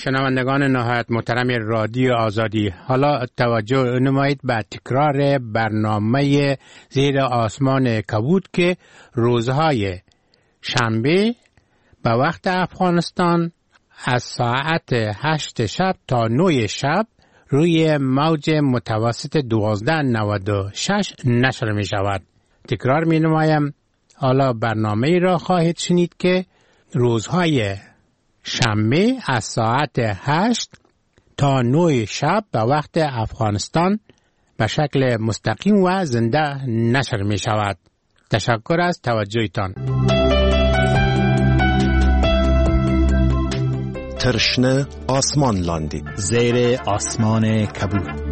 شنوندگان نهایت محترم رادیو آزادی، حالا توجه نمایید به تکرار برنامه زیر آسمان کبود که روزهای شنبه به وقت افغانستان از ساعت 8 شب تا 9 شب روی موج متوسط 1296 نشر می شود. تکرار می نمایم، حالا برنامه را خواهید شنید که روزهای شنبه از ساعت 8 تا 9 شب به وقت افغانستان به شکل مستقیم و زنده نشر می شود. تشکر از توجهتان. ترشنه آسمان لاندی زیر آسمان کبود.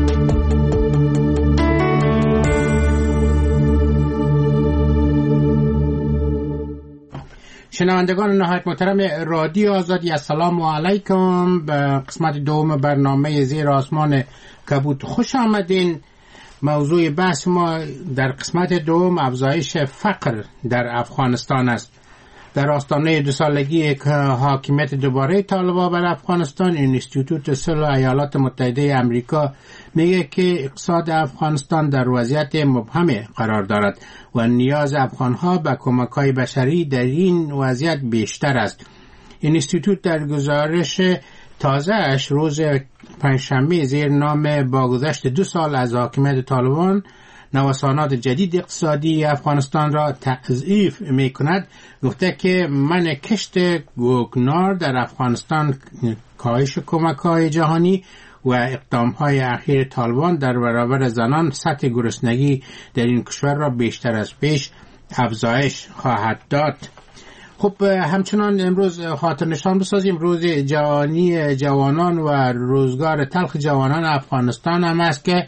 شنوندگان نهایت محترم رادیو آزادی، السلام علیکم. به قسمت دوم برنامه زیر آسمان کبود خوش آمدین. موضوع بحث ما در قسمت دوم افزایش فقر در افغانستان است. در آستانه 2 سالگی حاکمیت دوباره طالبان بر افغانستان، انستیتوت صلح ایالات متحده آمریکا میگه که اقتصاد افغانستان در وضعیت مبهم قرار دارد و نیاز افغانها به کمک‌های بشری در این وضعیت بیشتر است. انستیتوت در گزارش تازه‌اش روز پنجشنبه زیر نام با گذشت 2 سال از حاکمیت طالبان نوسانات جدید اقتصادی افغانستان را تضعیف می کند، گفته که من کشت گوگنار در افغانستان، کاهش کمک‌های جهانی و اقدام‌های اخیر طالبان در برابر زنان سطح گرسنگی در این کشور را بیشتر از پیش افزایش خواهد داد. خب همچنان امروز خاطر نشان بسازیم روز جهانی جوانان و روزگار تلخ جوانان افغانستان هم است که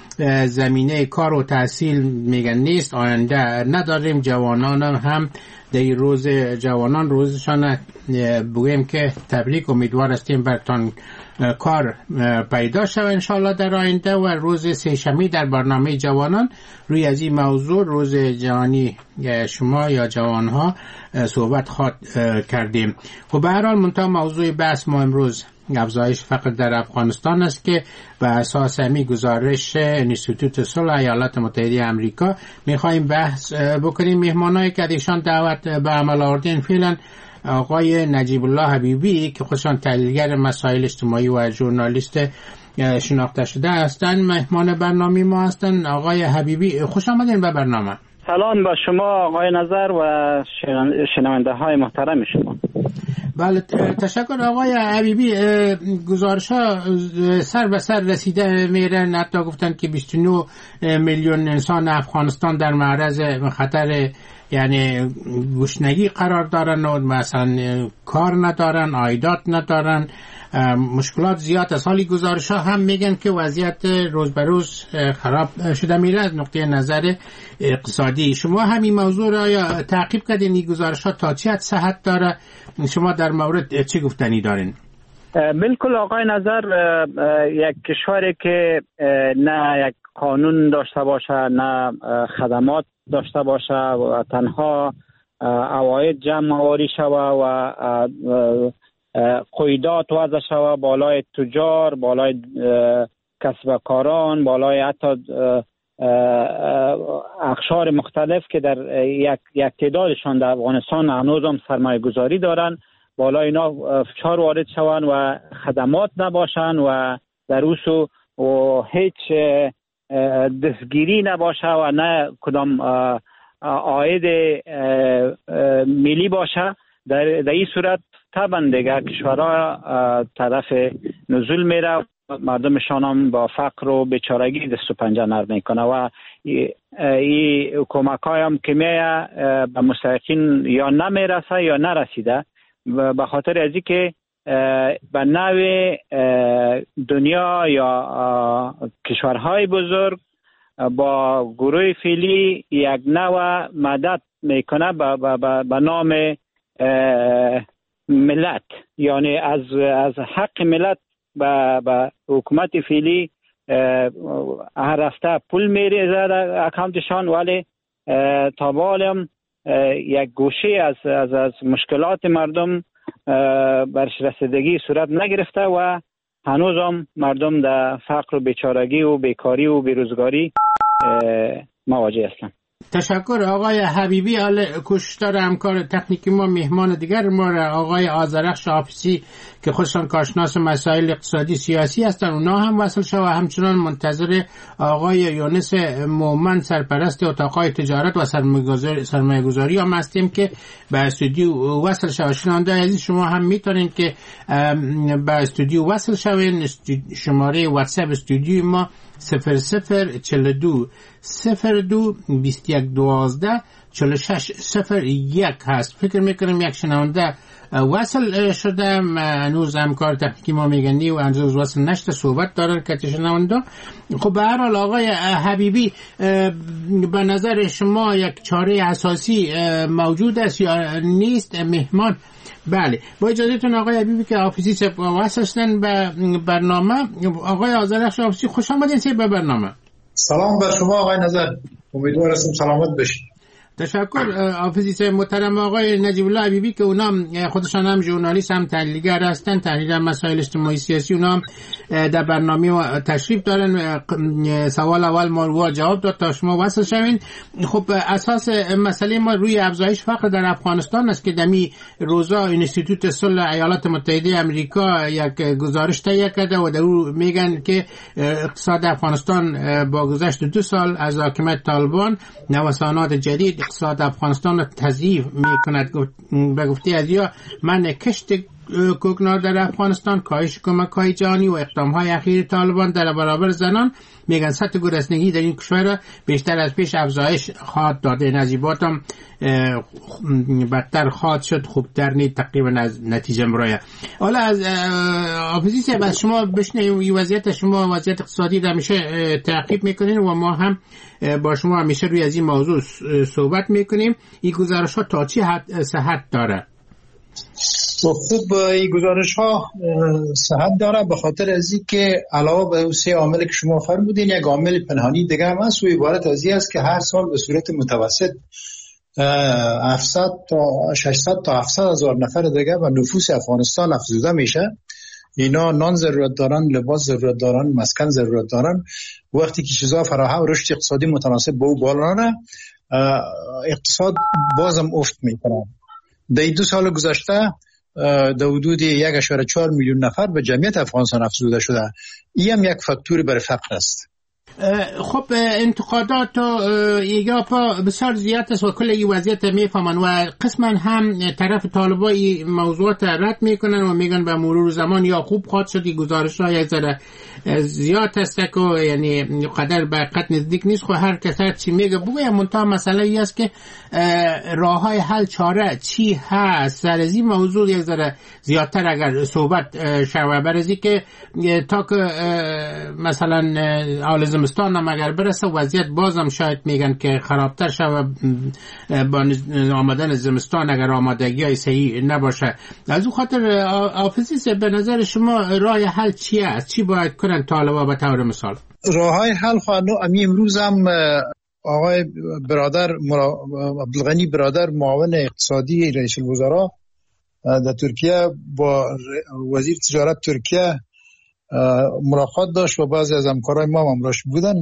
زمینه کار و تحصیل میگن نیست، آینده نداریم. جوانان هم در روز جوانان روزشان بگویم که تبریک، امیدوار هستیم برتان کار پیدا شود انشاءالله در آینده. و روز سه‌شنبه در برنامه جوانان روی از این موضوع روز جهانی شما یا جوانها صحبت کردیم. خب به هر حال منتها موضوع بحث ما امروز افزایش فقر در افغانستان است که به اساس همین گزارش انستیتوت صلح ایالات متحده آمریکا میخوایم بحث بکنیم. مهمانایی که ایشان دعوت به عمل آوردین فعلا آقای نجیب الله حبیبی که خودشان تحلیلگر مسائل اجتماعی و ژورنالیست شناخته شده هستند، مهمان برنامه ما هستند. آقای حبیبی خوش آمدین به برنامه. سلام با شما آقای نظر و شنونده های محترم شما. بله تشکر آقای حبیبی. گزارش ها سر به سر رسیده میرن، حتی گفتن که 29 میلیون انسان افغانستان در معرض خطر یعنی گشنگی قرار دارن و مثلا کار ندارن، عایدات ندارن، مشکلات زیاد از حالی. گزارش ها هم میگن که وضعیت روز به روز خراب شده میره از نقطه نظر اقتصادی. شما همین موضوع را یا تعقیب کردین؟ این گزارش ها تا چه حد صحت داره؟ شما در مورد چه گفتنی دارین؟ بالکل آقای نظر، یک کشوری که نه یک قانون داشته باشه، نه خدمات داشته باشه و تنها عواید جمع آوری شوه و قیودات وضع شوه بالای تجار، بالای کسب کاران، بالای حتی اقشار مختلف که در یک تعدادشان در افغانستان هنوز هم سرمایه گذاری دارن، بالای اینا فشار وارد شوند و خدمات نباشن و در اوسو و هیچ دستگیری نباشه و نه کدام عاید ملی باشه، در این صورت طبعا دیگه کشورها طرف نزول میره، مردمشان هم با فقر و بیچارگی دست و پنجه نرم میکنه و این کمک های هم که میه به مستحقین یا نمیرسه یا نرسیده، به خاطر ازی که به نوع دنیا یا کشورهای بزرگ با گروه فعلی یک نوع مدد میکنه به نام ملت، یعنی از حق ملت به حکومت فعلی هر رفته پول میریزه در اکانتشان، ولی تا بالم یک گوشه از مشکلات مردم برش رسیدگی صورت نگرفته و هنوز هم مردم در فقر و بیچارگی و بیکاری و بیروزگاری مواجه هستند. تشکر آقای حبیبی. کشتار همکار تکنیکی ما مهمان دیگر ما آقای آذرخش حافظی که خودشان کارشناس مسائل اقتصادی سیاسی هستند، اونا هم وصل شد و همچنان منتظر آقای یونس مومن سرپرست اتاقهای تجارت و سرمایه گذاری هم هستیم که به استودیو وصل شد. شنونده عزیز شما هم میتونید که به استودیو وصل شوین. شماره واتساپ استودیو ما 0042 02 21 12 46 01 هست. فکر میکنم یک شنونده وصل شده، هنوز همکار تکنیکی ما میگنی و هنوز وصل نشده، صحبت دارن که شنونده. خب به هر حال آقای حبیبی، به نظر شما یک چاره اساسی موجود است یا نیست؟ مهمان بله، با اجازهتون آقای حبیبی که حافظی وصل شدن به برنامه. آقای آذرخش حافظی خوش آمدین به برنامه. سلام بر شما آقای نظر، امیدوارم سلامت باشید. تشکر حافظی محترم. آقای نجیب الله حبیبی که اونا خودشان هم ژورنالیست هم تحلیلگر هستن، تحلیل مسائل اجتماعی سیاسی، اونا هم در برنامه تشریف دارن. سوال اول ما جواب داد تا شما وصل شوین. خب اساس مسئله ما روی افزایش فقر در افغانستان است که دمی روزا اینستیتوت صلح ایالات متحده آمریکا یک گزارش تهیه کرده و در اون میگن که اقتصاد افغانستان با گذشت 2 سال از حاکمیت طالبان، نوسانات جدید اقتصاد افغانستان را تضعیف میکند. به گفته از یا من کشت کوکنار در افغانستان، کاهش کمک‌های جهانی و اقدام‌های اخیر طالبان در برابر زنان میگن سطح گرسنگی در این کشور بیشتر از پیش افزایش خواهد داد. نزیبات هم بدتر خواهد شد. خوب در نید تقریبا از نتیجه مرایه. حالا از حافظی صاحب از شما بشنویم وضعیت شما، وضعیت اقتصادی را همیشه تعقیب میکنین و ما هم با شما همیشه روی از این موضوع صحبت میکنیم. این گزارش ها تا چی صحت داره؟ خوب، این گزارش ها صحت داره به خاطر از این که علاوه بر 3 عامل که شما فرمودین، یک عامل پنهانی دیگه هم هست و عبارت از این است که هر سال به صورت متوسط 700 تا 600 تا 700 هزار نفر دیگه و نفوس افغانستان افزوده میشه. اینا نان ضرورت دارن، لباس ضرورت دارن، مسکن ضرورت دارن. وقتی که چیزا فراهم، رشد اقتصادی متناسب با او بالا نره، اقتصاد بازم افت میکنه. در 2 سال گذشته در حدود 1.4 میلیون نفر به جمعیت افغانستان افزوده شده. این هم یک فاکتور بر فقر است. خب انتقادات و ایگاپا بسیار زیاد است و کل این وضعیت میفهمن و قسما هم طرف طالبای موضوعات رد میکنن و میگن به مرور زمان یا خوب خواهد شد. این گزارش ها یک ذره زیاد است که یعنی قدر به قد نزدیک نیست. خب هر کس هر چی میگه بگه، منتها مسئله ای است که راه های حل چاره چی هست. سر از این موضوع یک ذره زیادتر اگر صحبت شود، برای که تا که مثلا حال زمستان هم اگر برسه وضعیت بازم شاید میگن که خرابتر شود با آمدن زمستان اگر آمادگی های صحیح نباشه. از اون خاطر حافظی به نظر شما راه حل چی است؟ چی باید کنن طالبا به طور مثال؟ راه های حل امی امروز هم آقای برادر عبدالغنی برادر معاون اقتصادی رئیس الوزراء در ترکیه با وزیر تجارت ترکیه ملاقات داشت و بعضی از همکارای ما همراهش بودن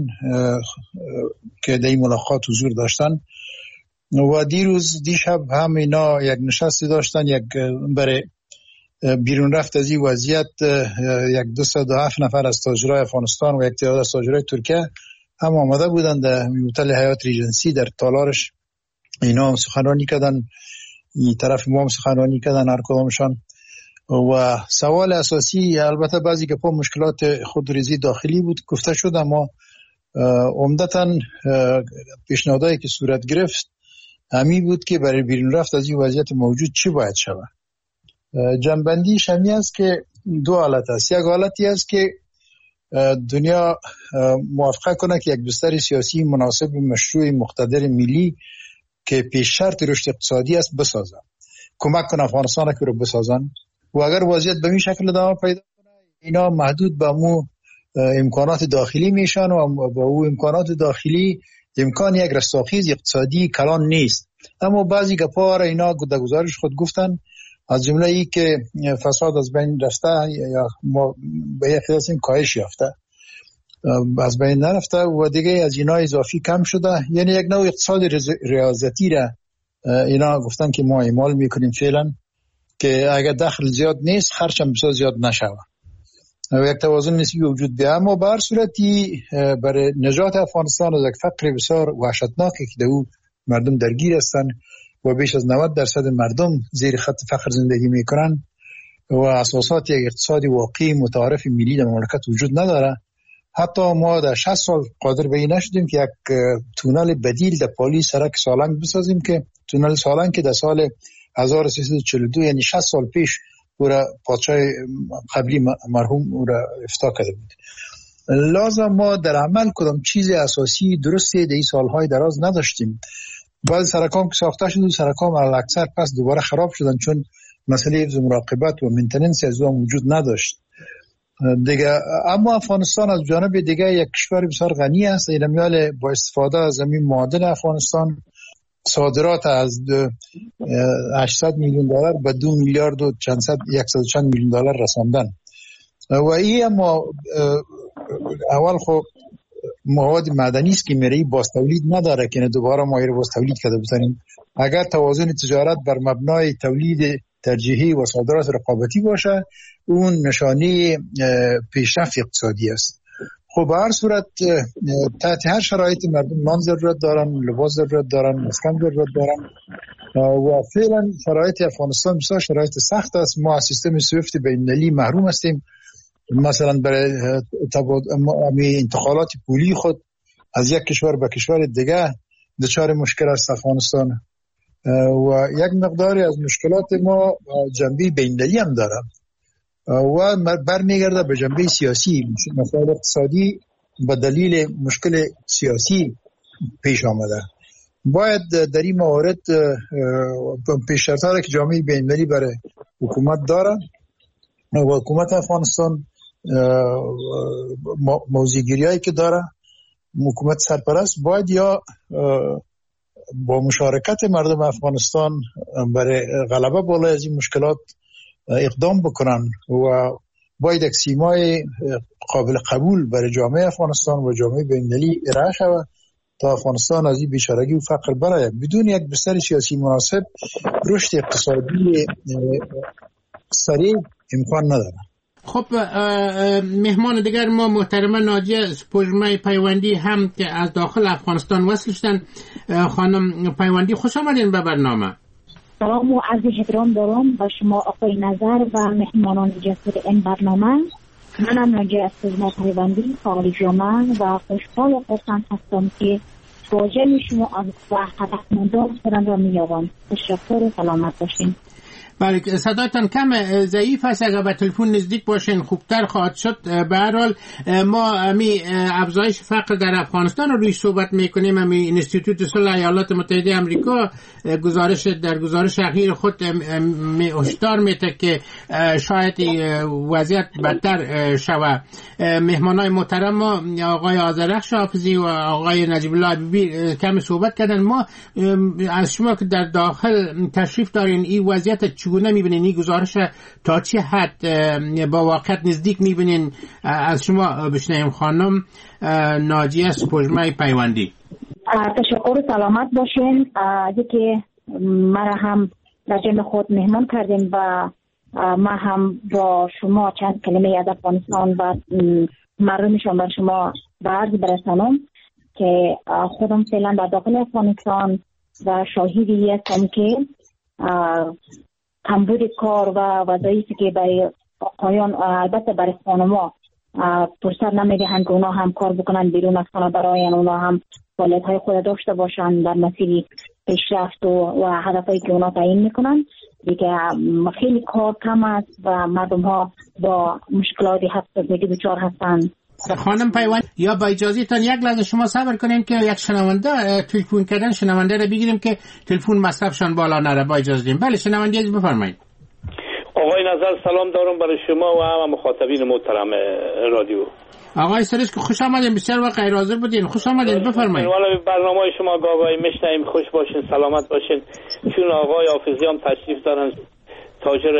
که در این ملاقات حضور داشتن و دیشب هم اینا یک نشستی داشتن، یک برای بیرون رفت از این وضعیت 207 نفر از تاجرای افغانستان و یک تعداد از تاجرای ترکیه هم آمده بودن در هتل حیات ریجنسی در تالارش. اینا هم سخنرانی کردن، این طرف ما هم سخنرانی کردن هر کدامشان. و سوال اساسی البته بعضی که پا مشکلات خودریزی داخلی بود گفته شد، اما عمدتاً پیشنهادایی که صورت گرفت همین بود که برای بیرون رفت از این وضعیت موجود چی باید شود. جنبندیش همی است که 2 حالت است. یک حالتی است که دنیا موافقه کنه که یک بستر سیاسی مناسب مشروع مقتدر ملی که پیش شرط رشد اقتصادی است بسازن، کمک کنه افغانستان که رو بسازن و اگر وضعیت به این شکل ادامه پیدا کنه اینا محدود به مو امکانات داخلی میشن و با او امکانات داخلی امکان یک رستاخیز اقتصادی کلان نیست. اما بعضی گپا را اینا در گزارش خود گفتن از جمله ای که فساد از بین رفته یا ما به یک قیاس کاهش یافته، از بین نرفته و دیگه از اینا اضافی کم شده. یعنی یک نوع اقتصاد ریاضتی را اینا گفتن که ما اعمال میکنیم فعلا، که اگر دخل زیاد نیست خرج هم بسیار زیاد نشود و یک توازن نسبی وجود بیاید. اما به هر صورتی برای نجات افغانستان از یک فقر بسیار وحشتناکی که او مردم درگیر هستند و بیش از 90% مردم زیر خط فقر زندگی میکنن و اساسات یک اقتصاد واقعی متعارف ملی در مملکت وجود نداره. حتی ما در 60 سال قادر به این نشدیم که یک تونل بدیل در پالی سرک سالنگ بسازیم، که تونل سالنگ که در سال 1342 یعنی 60 سال پیش او را پادشاه قبلی مرحوم او را افتتاح کرده بود. لازم ما در عمل کدام چیز اساسی درستی در این سالهای دراز نداشتیم. بعضی سرکام که ساخته شد سرکام علاکثر پس دوباره خراب شدن چون مسئله حفظ مراقبت و مینتیننس از اون وجود نداشت دیگه. اما افغانستان از جانب دیگه یک کشور بسیار غنی است. این میال با استفاده از زمین معادن افغانستان صادرات از 800 میلیون دلار به 2 میلیارد و 100 میلیون دلار رساندن و این اما اول خب مواد معدنی است که میری باز تولید نداره که دوباره ما رو باز تولید کرده بتونیم. اگر توازن تجارت بر مبنای تولید ترجیحی و صادرات رقابتی باشه اون نشانه پیشرفت اقتصادی است. خب به هر صورت تحت هر شرایط مردم نان ضرورت دارن، لباس ضرورت دارن، مسکن ضرورت دارن و فعلا شرایط افغانستان بسیار شرایط سخت است. ما از سیستم سویفت بین‌المللی محروم هستیم. مثلا برای انتقالات پولی خود از یک کشور به کشور دیگه دچار مشکل است افغانستان و یک مقداری از مشکلات ما جنبه بین‌المللی هم داره و برمیگرده به جنبه سیاسی. مسائل اقتصادی به دلیل مشکل سیاسی پیش آمده. باید در این موارد پیش‌شرط‌هایی که جامعه بین‌المللی برای حکومت داره و حکومت افغانستان موضوع‌گیری‌هایی که داره حکومت سرپرست باید یا با مشارکت مردم افغانستان برای غلبه بالای از این مشکلات اقدام بکنن و باید یک سیمای قابل قبول برای جامعه افغانستان و جامعه بین‌المللی ارائه شود تا افغانستان از این بیچارگی و فقر برآید. بدون یک بستر سیاسی مناسب رشد اقتصادی سریع امکان نداره. خب مهمان دیگر ما محترمه ناجیه سپوږمۍ پیوندی هم که از داخل افغانستان وصل شدن. خانم پیوندی خوش آمدین به برنامه. سلام و عرض احترام دارم به شما آقای نظر و مهمانان جسور این برنامه. منم ناجیه سپوږمۍ پیوندی فعال جامعه و خوشحال و خرسند هستم که با جمع شما از هدفمندان خودم را می‌یابم. تشکر و سلامت باشین. بله صدایتان کم ضعیف است، اگر به تلفن نزدیک باشین خوبتر خواهد شد. به هر حال ما افزایش فقر در افغانستان رو روی صحبت میکنیم. اینستیتوت صلح ایالات متحده آمریکا در گزارش اخیر خود هشدار میده که شاید وضعیت بدتر شود. مهمانای محترم ما آقای آذرخش حافظی و آقای نجیب الله حبیبی کم صحبت کردن. ما از شما که در داخل تشریف دارین این وضعیت چگونه میبینین؟ این گزارش تا چه حد با واقعیت نزدیک میبینین؟ از شما بشنویم خانم ناجیه سپوږمۍ پیوندی. تشکر و سلامت باشین. که مرا هم در جمع خود مهمان کردیم و ما هم با شما چند کلمه از افغانستان و مردمشان بر شما به عرض برسانم که خودم فعلا در داخل افغانستان و شاهدی هستم که کمبود کار و وظایفی که برای آقایان البته برای خانم‌ها فرصت نمیدهند که اونا هم کار بکنن بیرون از خانه، برای اونا هم فعالیت‌های خود داشته باشن در مسیر پیشرفت و هدفهایی که اونا تعیین میکنن. دیگه خیلی کار کم است و مردم ها با مشکلاتی هستند که دچار هستند. خانم پیوند یا با اجازهتان یک لحظه شما صبر کنیم که یک شنونده تلفن کردن شنونده رو بگیریم که تلفن مصرفشان بالا نره. با اجازه دیم. بله شنونده عزیز بفرمایید. آقای نظر سلام دارم برای شما و همه مخاطبین محترم رادیو. آقای سرش که خوش آمدین، بسیار وقت غیر حاضر بودین. خوش آمدین بفرمایید. والا برنامه شما گاهی میشنویم، خوش باشین سلامت باشین. چون آقای حافظی هم تشریف دارن تاجر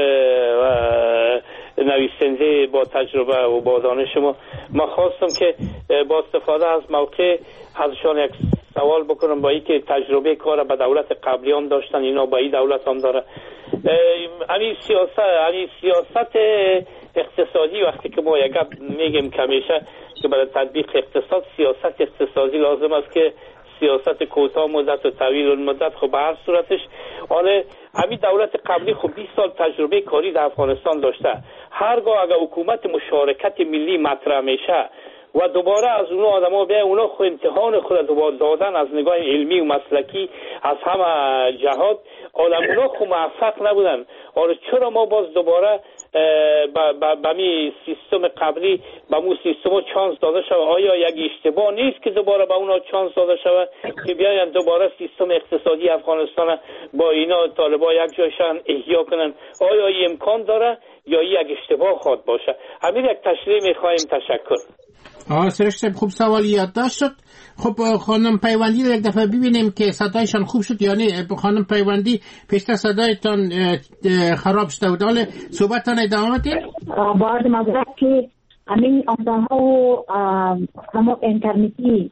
نویسنده با تجربه و با دانش ما خواستم که با استفاده از موقع ازشان یک سوال بکنم. با اینکه تجربه کار به دولت قبلی هم داشتن، اینا با این دولت هم داره. همین سیاست اقتصادی وقتی که ما یک میگیم که همیشه که برای تطبیق اقتصاد سیاست اقتصادی لازم است که سیاست کوتاه مدت و طویل المدت. خب به هر صورتش حالا همین دولت قبلی خب 20 سال تجربه کاری در افغانستان داشته. هرگاه اگر حکومت مشارکت ملی مطرح میشه و دوباره از اونها آدما به اونها خود امتحان خود دوباره دادن از نگاه علمی و مسلکی از همه جهات، اونا خب موفق نبودن. آره چرا ما باز دوباره به می سیستم قبلی به مو سیستم چانس داده شود؟ آیا یک اشتباه نیست که دوباره به اونا چانس داده شود که بیاین دوباره سیستم اقتصادی افغانستان با اینا طالبا یک جایشان احیا کنن؟ آیا این امکان داره یا یک اشتباه خواهد باشه؟ همین یک تشریح میخوایم. تشکر. سرشت خوب سوال یادداشت شد. خب خانم پیوندی رو یک دفعه ببینیم که صدایشان خوب شد یا نه. خانم پیوندی پیشتر صدایتان خراب شده بود. حالا صحبتتان ادامه بدید. با عرض معذرت که همین آموزان‌ها و همون اینترنتی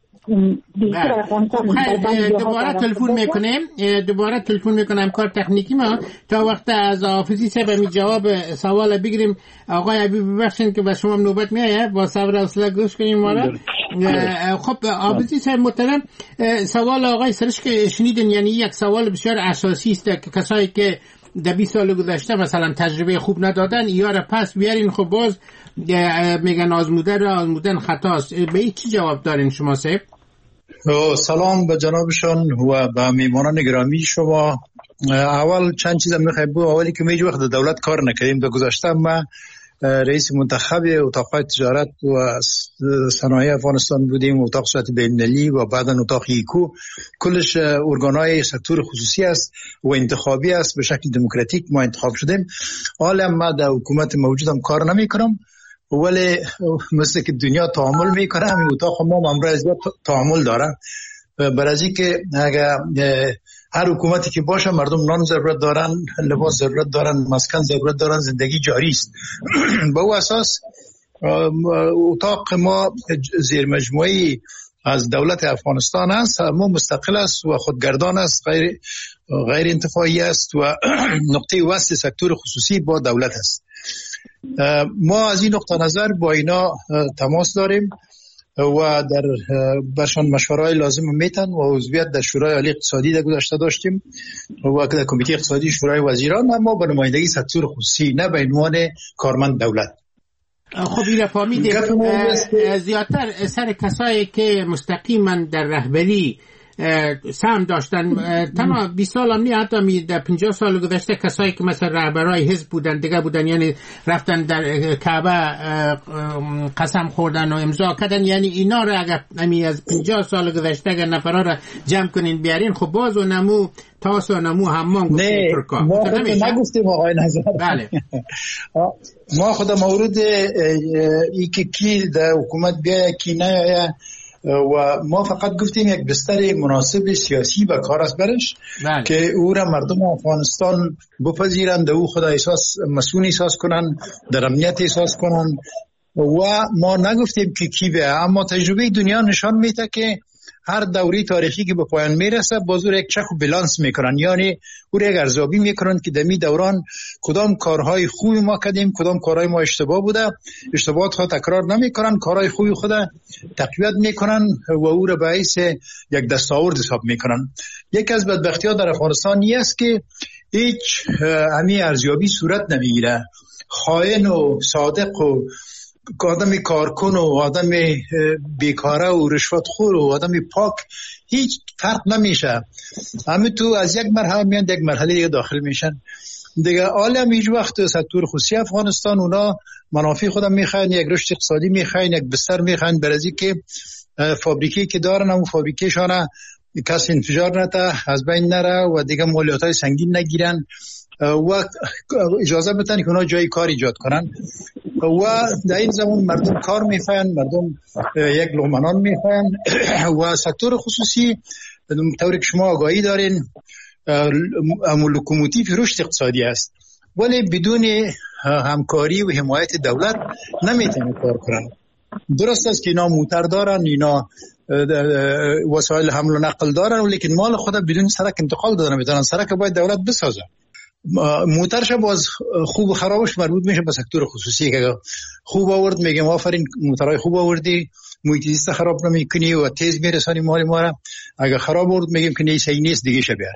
دوباره تلفن میکنم کار تکنیکی ما تا وقت از حافظی صاحب می جواب سوال بگیریم. آقای عبی ببخشید که به شما نوبت میایه، با صبر و حوصله گوش کنین ما را. خب حافظی صاحب محترم، سوال آقای سرش که شنیدین یعنی یک سوال بسیار اساسی است که کسایی که در 20 سال گذشته مثلا تجربه خوب ندادن یا را پس بیارین، خب باز میگن آزمودن خطاست. به این چی جواب دارین شما صاحب؟ سلام به جنابشان و به میمانان گرامی شما. اول چند چیز میخوایم بگم. اولی که میج وقت دولت کار نکردیم در گذشته ما رئیس منتخب اتاق تجارت و صنایع افغانستان بودیم، اتاق صورت بین‌المللی و بعدا اتاق ایکو. کلش ارگانهای سکتور خصوصی است و انتخابی است، به شکل دموکراتیک ما انتخاب شدیم. حالا ما در حکومت موجودم کار نمیکنم ولی مثل که دنیا تعامل میکنه همین اتاق ما امروز تعامل داره. برای اینکه اگر هر حکومتی که باشه مردم نان ضرورت دارن، لباس ضرورت دارن، مسکن ضرورت دارن، زندگی جاری است. به او اساس اتاق ما زیر مجموعی از دولت افغانستان است، ما مستقل است و خودگردان است، غیر انتفاعی است و نقطه وصل سکتور خصوصی با دولت است. ما از این نقطه نظر با اینا تماس داریم و در برشان مشوره‌های لازم میتن و عضویت در شورای عالی اقتصادی در گذشته داشتیم و در کمیته اقتصادی شورای وزیران، اما به نمایندگی سکتور خصوصی، نه به عنوان کارمند دولت. خب این فهمیدیم. زیادتر سر کسایی که مستقیما در رهبری سهم داشتن، تنها 20 سال هم نه، حتی در 50 سال گذشته کسایی که مثلا رهبرای حزب بودن دیگه بودن، یعنی رفتن در کعبه قسم خوردن و امضا کردن، یعنی اینا را اگر از 50 سال گذشته اگر نفرها را جمع کنین بیارین، خب باز و نمو تاس و نمو هممان گفتیم ترکا. ما نگفتیم آقای نظر. بله. ما خود مورد ای که کی در حکومت بیایه کی نیایه و ما فقط گفتیم یک بستر مناسب سیاسی و کار است برش که او را مردم افغانستان بپذیرند، او خود مسئول احساس کنن، در امنیت احساس کنن و ما نگفتیم که کی به، اما تجربه دنیا نشان میده که هر دوری تاریخی که به پایان میرسه بازور یک چک و بالانس میکنن، یعنی او را یک ارزیابی میکنن که در می دوران کدام کارهای خوبی ما کردیم، کدام کارهای ما اشتباه بوده، اشتباهات خود تکرار نمیکنن، کارهای خوبی خود تقویت میکنن و او را باعث یک دستاورد حساب میکنن. یکی از بدبختی‌ها در افغانستان است که هیچ همی ارزیابی صورت نمیگیره. خائن و صادق و آدم کارکن و آدم بیکاره و رشوتخور و آدم پاک هیچ فرق نمیشه. همه تو از یک مرحله میان یک مرحله دیگه داخل میشن دیگه. عالم هیچ وقت سکتور خصوصی افغانستان اونا منافع خودم میخواین، یک رشد اقتصادی میخواین، یک بستر میخواین، برای که فابریکی که دارن همون فابریکیشان کسی انفجار نده، از بین نره و دیگه مالیاتای سنگین نگیرن و اجازه بدن که اونا جای کار ایجاد کنن و در این زمان مردم کار میخواین، مردم یک لقمه میخواین و سکتور خصوصی طوری که شما آگاهی دارین لوکوموتیو رشد اقتصادی است. ولی بدون همکاری و حمایت دولت نمیتونه کار کنن. درست است که اینا موتر دارن، اینا وسایل حمل و نقل دارن، ولیکن مال خود بدون سرک انتقال دادن نمیتونن. سرک باید دولت بسازه. موترش باز خوب و خرابش مربوط میشه به سکتور خصوصی که خوب آورد میگم آفرین موترهای خوب آوردی، محیط زیست خراب نمیکنی و تیز میرسانی مال ما را. اگر خراب آورد میگیم که نه صحیح نیست دیگه بیار.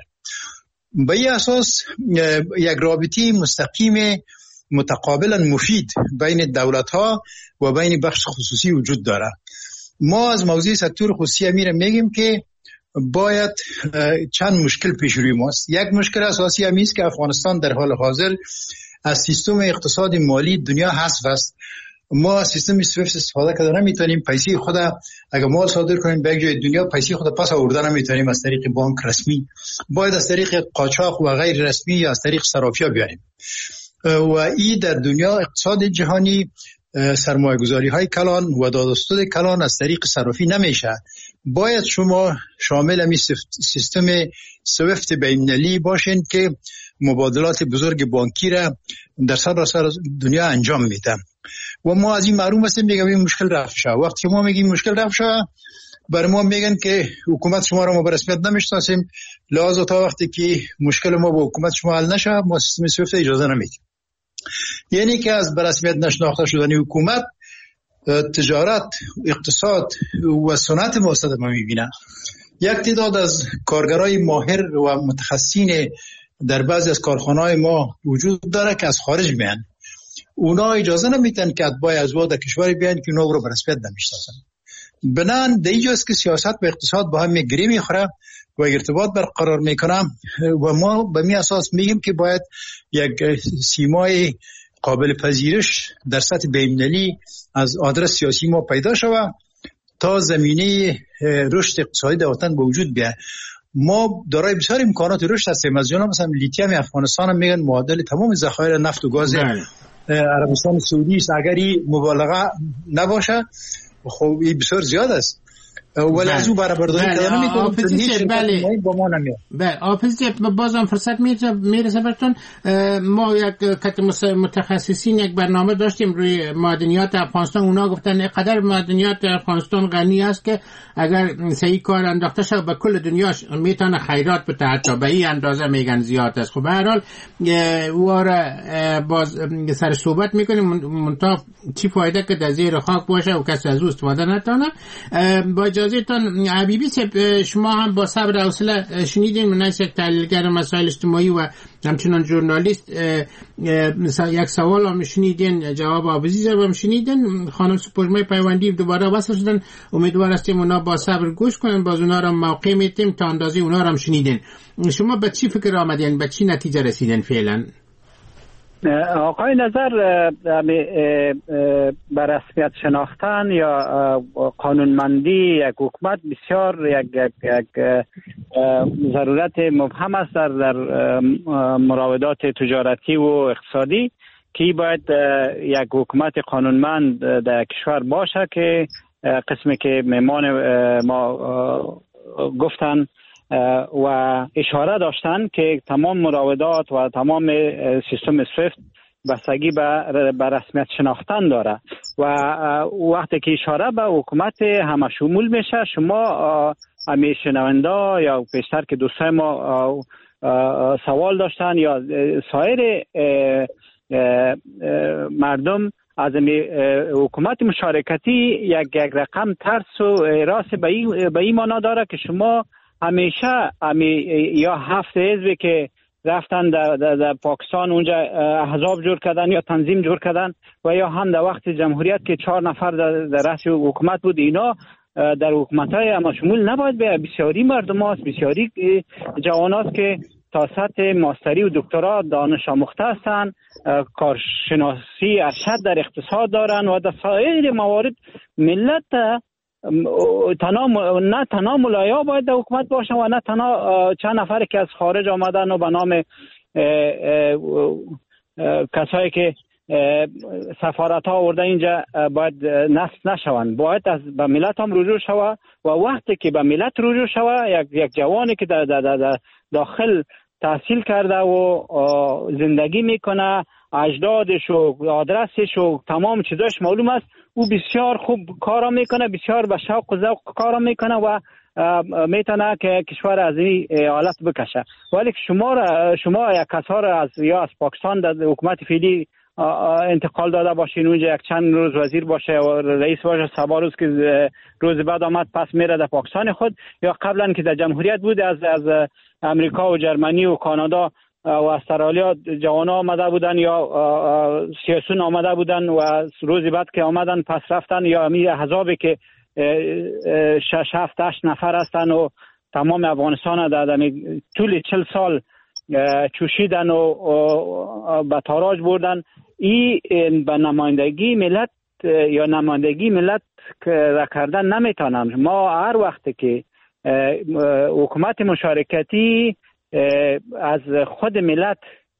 به این اساس یک رابطه مستقیم متقابلا مفید بین دولت ها و بین بخش خصوصی وجود داره. ما از موضوع سکتور خصوصی میگیم که باید چند مشکل پیش روی ماست. یک مشکل اساسی همی است که افغانستان در حال حاضر از سیستم اقتصاد مالی دنیا حذف است. ما از سیستم سویفت استفاده کردن نمیتونیم. پیسه خود اگر مال صادر کنیم به یک جای دنیا پیسه خود پس آوردن نمیتونیم از طریق بانک رسمی. باید از طریق قاچاق و غیر رسمی یا از طریق صرافی‌ها بیاریم. و این در دنیا اقتصاد جهانی سرمایه‌گذاری های کلان و دادستد کلان از طریق صرافی نمیشه. باید شما شامل همین سیستم سویفت بین‌المللی باشین که مبادلات بزرگ بانکی را در سراسر دنیا انجام میده. و ما از این معلوم هستیم میگم این مشکل رفع شد. وقتی ما میگیم مشکل رفع شد، بر ما میگن که حکومت شما را ما به رسمیت نمیشناسیم، لازم تا وقتی که مشکل ما با حکومت شما حل نشه ما سیستم سویفت اجازه نمیدیم. یعنی که از به رسمیت نشناخته شدن حکومت تجارت، اقتصاد و صنعت ما صدمه میبینه. یک تعداد از کارگرای ماهر و متخصصین در بعضی از کارخانه‌های ما وجود داره که از خارج میان. اونا اجازه نمیدن که اتباع ازواج کشوری بیان که اونا رو به رسمیت نمیشناسن. بنان دیجاست که سیاست و اقتصاد با هم گره میخوره و ارتباط برقرار میکنه و ما به می اساس میگیم که باید یک سیمای قابل پذیرش در سطح بین‌المللی از آدرس سیاسی ما پیدا شود تا زمینه رشد اقتصادی در وطن به وجود بیاد. ما دارای بسیار امکانات رشد هستیم. از جمله مثلا لیتیوم افغانستان هم میگن معادل تمام ذخایر نفت و گاز عربستان سعودی است. اگر این مبالغه نباشه خب این بسیار زیاد است. ولی از او برابرداری کردن نمی‌کنیم. بله با ما نمیاد. بله آفیس بازم فرصت میرسه براتون. ما یک کت متخصصین یک برنامه داشتیم روی معدنیات افغانستان. اونا گفتن قدر معدنیات افغانستان غنی است که اگر صحیح کار انداخته شد به کل دنیاش میتونه خیرات بده. حتی به این اندازه میگن زیاد است. خب به هر حال واره باز سر صحبت میکنیم منتها چی فایده که در زیر خاک باشه و کسی از او استفاده نتونه. با اجازهتان حبیبی صاحب، شما هم با صبر و حوصله شنیدین. من از یک تحلیلگر مسائل اجتماعی و همچنان ژورنالیست یک سوال هم شنیدین، جواب آبزی هم شنیدین. خانم سپوږمۍ پیوندی دوباره وصل شدن. امیدوار هستیم اونا با صبر گوش کنن، باز اونا را موقع میتیم تا اندازه اونا را هم شنیدین. شما به چی فکر آمدین؟ به چی نتیجه رسیدین فعلا؟ آقای نظر بر رسمیت شناختن یا قانونمندی یک حکومت بسیار یک ضرورت مبهم است در مراودات تجارتی و اقتصادی که باید یک حکومت قانونمند در کشور باشه که قسمی که مهمان ما گفتن و اشاره داشتن که تمام مراودات و تمام سیستم سویفت بستگی به رسمیت شناختن داره و وقتی که اشاره به حکومت همه شمول میشه، شما همی شنونده یا پیشتر که دوستای ما سوال داشتن یا سایر مردم از حکومت مشارکتی یک رقم ترس و راس به این معنا داره که شما همیشه یا 7 حزبی که رفتن در پاکستان اونجا احزاب جور کردن یا تنظیم جور کردن و یا هم در وقت جمهوریت که 4 نفر در رأس حکومت بود، اینا در حکومت‌های همشمول نباید به بسیاری مردم هست، بسیاری جوان هست که تا سطح ماستری و دکترا دانش آموخته هستند، کارشناسی ارشد در اقتصاد دارن و در سایر موارد ملت نه تنها ملایا باید در حکومت باشن و نه تنها چند نفر که از خارج آمدن و به نام کسایی که سفارت ها آورده اینجا باید نصب نشوند. باید به ملت هم رجوع شود و وقتی که به ملت رجوع شود یک جوانی که در داخل تحصیل کرده و زندگی میکنه، اجدادش و آدرسش و تمام چیزاش معلوم است، او بسیار خوب کارا میکنه، بسیار به شوق و ذوق کارا میکنه و میتونه که کشور از این حالت بکشه. ولی شما یک کسا را از پاکستان در حکومت فعلی انتقال داده باشین، اونجا یک چند روز وزیر باشه و رئیس باشه، سبا روز که روز بعد آمد پس میره در پاکستان خود، یا قبلا که در جمهوریت بود از امریکا و جرمنی و کانادا و استرالیا جوانا آمده بودن یا سیاسون آمده بودن و روز بعد که آمدن پس رفتن، یا امی احزابی که 6-7-8 نفر هستن و تمام افغانستان در طول 40 سال چوشیدن و به تاراج بردن. این به نمایندگی ملت یا نمایندگی ملت را کردن نمیتونم. ما هر وقت که حکومت مشارکتی از خود ملت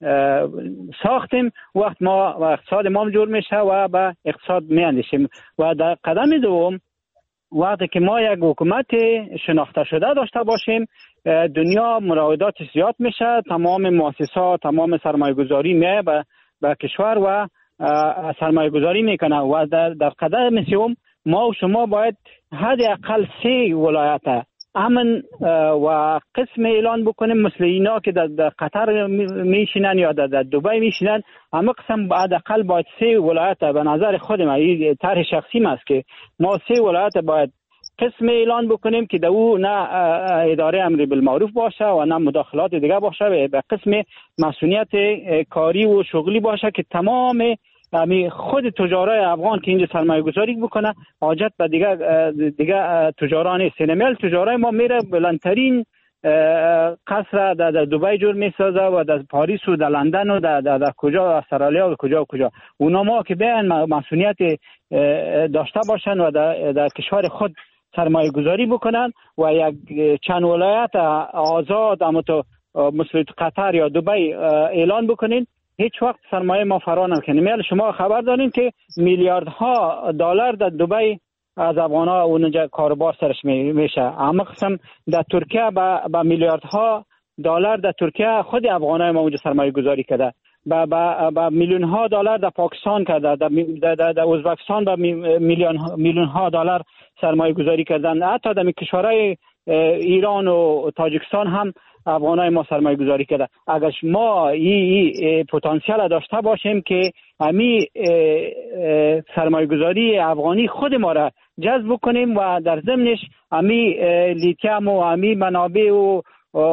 ساختیم، وقت ما اقتصاد ما جور میشه و به اقتصاد میاندیشیم. و در قدم دوم وقتی که ما یک حکومت شناخته شده داشته باشیم، دنیا مراودات زیاد میشه، تمام مؤسسات، تمام سرمایه گذاری میه به کشور و سرمایه گذاری میکنه. و در قدم سوم ما و شما باید حداقل 3 ولایت امن و قسم اعلان بکنیم، مثل اینا که در قطر میشینن یا در دبی میشینن، اما قسم حداقل باید 3 ولایت، به نظر خود من این طرح شخصی است که ما 3 ولایت باید قسم اعلان بکنیم که در او نه اداره امر بالمعروف باشه و نه مداخلات دیگه باشه، به قسم مسئولیت کاری و شغلی باشه که تمام خود تجارای افغان که اینجا سرمایه گذاری بکنه حاجت به دیگه تجارا نیست. نمیل تجارای ما میره بلندترین قصر در دبی جور میسازه و در پاریس و در لندن و در کجا استرالیا و کجا اونا ما که بیان مسئولیت داشته باشن و در کشور خود سرمایه گذاری بکنن و یک چند ولایت آزاد اما تو مثل قطر یا دبی اعلان بکنین، هیچ وقت سرمایه ما فرا نکنه. میل شما خبر دارین که میلیاردها دلار در دبی از افغانا اونجا کاروبار سرش میشه، اما قسم در ترکیه با میلیاردها دلار در ترکیه خود افغانای ما اونجا سرمایه گذاری کرده، با میلیون ها دلار در پاکستان کرده، در ازبکستان با میلیون ها دلار سرمایه گذاری کردن، حتی در کشورهای ایران و تاجیکستان هم افغانای ما سرمایه گذاری کرده. اگر ما این پتانسیل داشته باشیم که امی سرمایه گذاری افغانی خود ما را جذب کنیم و در ضمنش امی لیتیوم و امی منابع و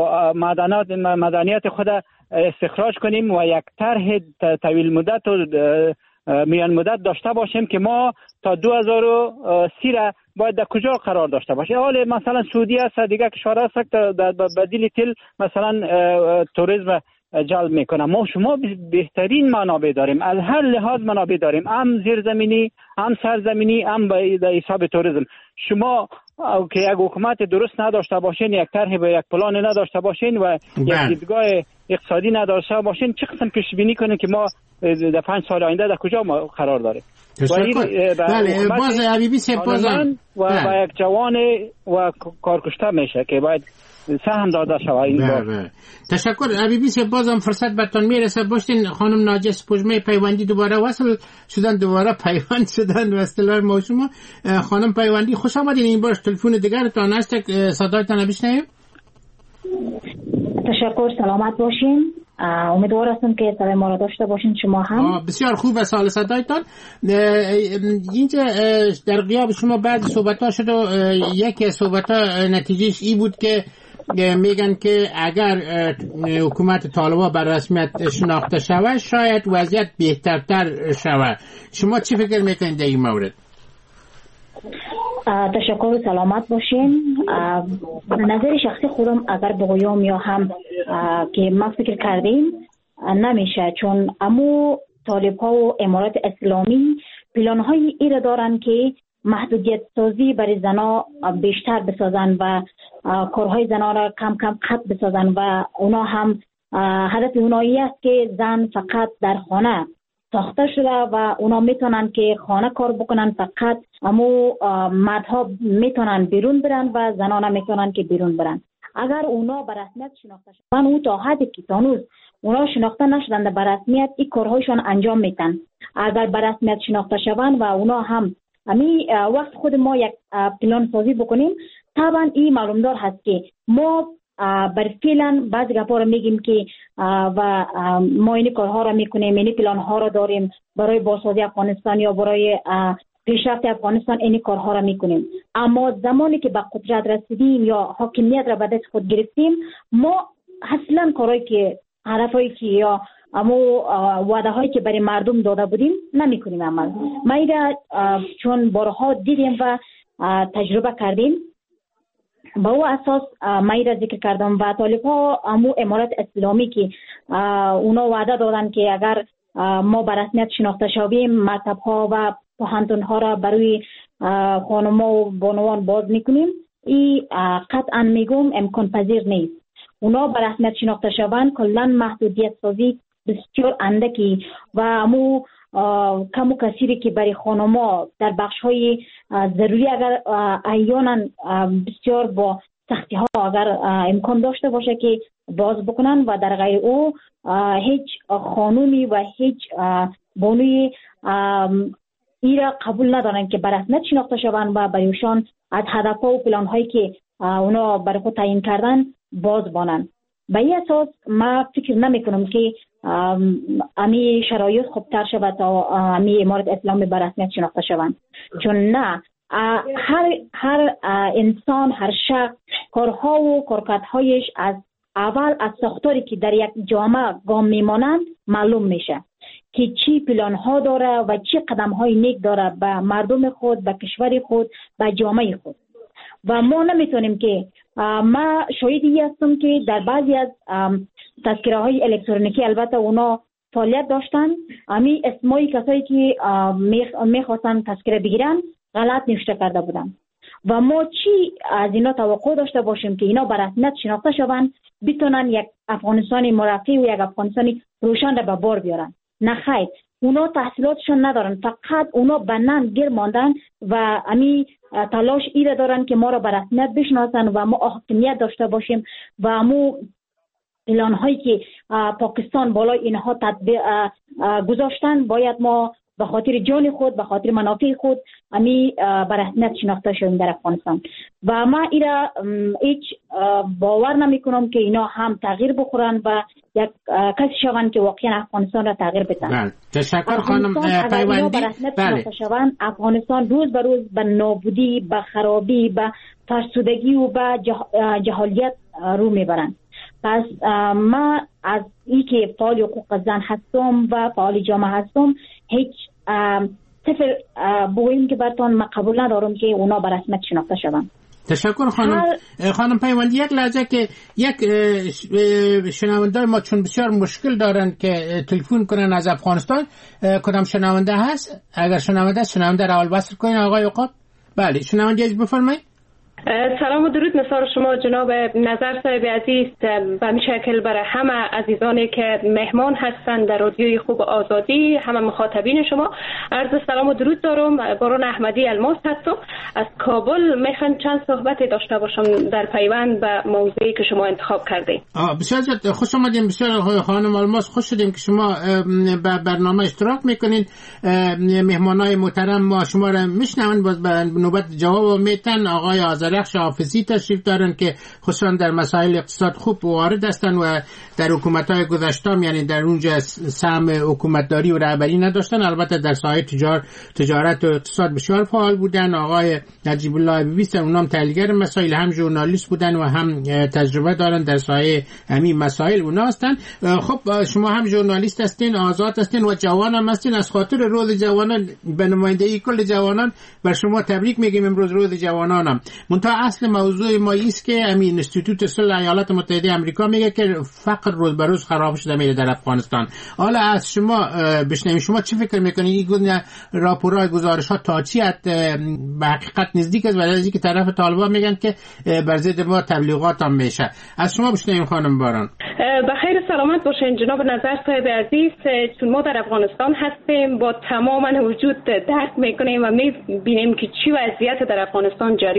مدنیات خود استخراج کنیم و یک طرح طویل مدت و میان مدت داشته باشیم که ما تا 2030 را باید در کجا قرار داشته باشه. حالا مثلا سعودی است، دیگه کشورها است که در بدیل تل مثلا توریسم جلب میکنه. ما شما بهترین منابع داریم، از هر لحاظ منابع داریم، هم زیرزمینی، هم سرزمینی، هم به حساب توریسم. شما که یک حکومت درست نداشته باشین، یک طرح به یک پلان نداشته باشین و یک دیدگاه اقتصادی نداشته باشین، چه قسم پیش بینی کنین که ما در 5 سال آینده در کجا ما قرار داریم؟ بله، باز حبیبی سپازم و یک جوان و کارکشته میشه که باید سهم داده شود این بار. تشکر حبیبی سپازم، فرصت بهتون میرسه. باشین خانم ناجس پژمه پیوندی دوباره وصل شدن، دوباره پیوند شدن و اصطلاح ما شما خانم پیوندی خوش آمدین. این بار تلفن دیگر تا نشت صدایتان بشنویم. تشکر، سلامت باشین. امیدوار هستم که صدای ما را داشته باشین شما هم. بسیار خوب است حال صدایتان. اینجا در غیاب شما بعد صحبت‌ها شد و یکی صحبت‌ها نتیجهش ای بود که میگن که اگر حکومت طالبان بر رسمیت شناخته شود شاید وضعیت بهترتر شود. شما چی فکر میکنید در این مورد؟ تشکر و سلامت باشین. نظر شخصی خودم اگر بگویم یا هم که ما فکر کردیم نمیشه، چون امو طالب ها و امارات اسلامی پلان های ایره دارن که محدودیت سازی برای زنا بیشتر بسازن و کارهای زنا را کم کم قطع بسازن و اونا هم هدف اونایی است که زن فقط در خانه ساخته شده و اونا میتونن که خانه کار بکنن، فقط امو مردها میتونن بیرون برن و زنان میتونن که بیرون برن. اگر اونا به رسمیت شناخته شدن او تا حدی که تانوز اونا شناخته نشدند به رسمیت این کارهایشان انجام میتن. اگر به رسمیت شناخته شوند و اونا هم وقت خود ما یک پلان سازی بکنیم، طبعا این معلومدار هست که ما بر فعلا بعضی گپا رو میگیم که و ما این کارها رو میکنیم، این پلان ها رو داریم برای بازسازی افغانستان یا برای پیشرفت افغانستان، این کارها را میکنیم. اما زمانی که به قدرت رسیدیم یا حاکمیت را به دست خود گرفتیم، ما اصلا کارهایی که هدفهایی که یا وعده هایی که برای مردم داده بودیم نمیکنیم عمل. ما اینا چون بارها دیدیم و تجربه کردیم، با او اساس ما اینا ذکر کردم. و طالب ها امارت اسلامی که اونا وعده دادن که اگر ما به رسمیت شناخته شویم مکتب ها و پوهنتون ها را برای خانم‌ها و بانوان باز میکنیم، این قطعا میگم امکان پذیر نیست. اونا به رسمیت شناخته شوند کلا محدودیت سازی بسیار اندکی و کم و کثیری که برای خانم‌ها در بخش های ضروری اگر احیانا بسیار با سختی ها اگر امکان داشته باشه که باز بکنن و در غیر او هیچ خانومی و هیچ بانوی ایرا قبول ندارن که به رسمیت شناخته شوند و برایشان از هدفها و پلان هایی که اونا برای خود تعیین کردن باز بانن. به این اساس ما فکر نمی کنم که امی شرایط خوبتر شود تا امی امارت اسلامی به رسمیت شناخته شوند، چون نه هر انسان، هر شخص کارها و کارکردهایش از اول از ساختاری که در یک جامعه گام میمانند معلوم میشه که چی پلان ها داره و چی قدم های نیک داره به مردم خود، به کشور خود، به جامعه خود. و ما نمیتونیم که ما شاهدی هستم که در بعضی از تذکره های الکترونیکی البته اونا فعالیت داشتن، امی اسمای کسایی که میخواستن تذکره بگیرن غلط نوشته کرده بودن و ما چی از اینا توقع داشته باشیم که اینا به رسمیت شناخته شوند بتونن یک افغانستان مرفه و یک افغانستان روشن را به بار بیارن؟ نه خیر، اونا تحصیلاتشون ندارن، فقط اونا بنن گیر ماندن و امی تلاش ایره دارن که ما را به رسمیت بشناسن و ما حاکمیت داشته باشیم و امو اعلان هایی که پاکستان بالای اینها تطبیق گذاشتن باید ما به خاطر جان خود، به خاطر منافع خود امی به رسمیت شناخته شویم در افغانستان. و ما ایرا هیچ باور نمی کنم که اینا هم تغییر بخورن و یک کسی شوند که واقعا افغانستان را تغییر بدن. تشکر خانم پیوندی. افغانستان روز به روز به نابودی، به خرابی، به فرسودگی و به جهالیت رو میبرند. پس ما از این که فعال حقوق زن هستم و فعال جامعه هستم هیچ صفر بگوییم که براتون ما قبول ندارم که اونا به رسمیت شناخته شوند. تشکر خانم پیوندی. یک لحظه که یک شنونده ما چون بسیار مشکل دارن که تلفن کنن از افغانستان، کدام شنونده هست؟ اگر شنونده را اول وصل کنین آقای عقاب. بله شنونده از بفرمایید. سلام و درود نثار شما جناب نظر صاحب عزیز، به همین شکل برای همه عزیزانی که مهمان هستند در رادیوی خوب آزادی، همه مخاطبین شما عرض سلام و درود دارم. باران احمدی الماس هستم از کابل. میخوام چند صحبت داشته باشم در پیوند به موضوعی که شما انتخاب کردید. بسیار خوش آمدین. بسیار خانم الماس خوش شدیم که شما به برنامه اشتراک میکنین. مهمانای محترم ما شما را میشنون، باز به نوبت جواب میتن. آقای آذرخش حافظی تشریف دارن که خصوصا در مسائل اقتصاد خوب وارد هستن و در حکومت‌های گذشته یعنی در اونجا سهم حکومتداری و رهبری نداشتن، البته در ساحه تجارت و اقتصاد بسیار فعال بودن. آقای نجیب الله بیبی اونام تحلیلگر مسائل، هم ژورنالیست بودن و هم تجربه دارن در ساحه همین مسائل اونا هستن. خب شما هم ژورنالیست هستین، آزاد هستین و جوان هم هستین. از خاطر روز جوانان به نمایندگی کل جوانان بر شما تبریک میگیم. امروز روز جوانانم. منتها اصل موضوع ما است که همین اینستیتوت صلح ایالات متحده آمریکا میگه که فقر روز به روز خراب شده میره در افغانستان. حالا از شما بشنویم شما چی فکر میکنید؟ این گونه راپورهای گزارش ها تا چی به حقیقت نزدیک است و از اینکه طرف طالبان میگن که بر ضد ما تبلیغات هم میشه. از شما بشنویم خانم باران. بخیر سلامت باشین جناب نظر صاحب عزیز. چون ما در افغانستان هستیم با تمام وجود درک میکنیم و میبینیم که چی وضعیت در افغانستان جریان داره.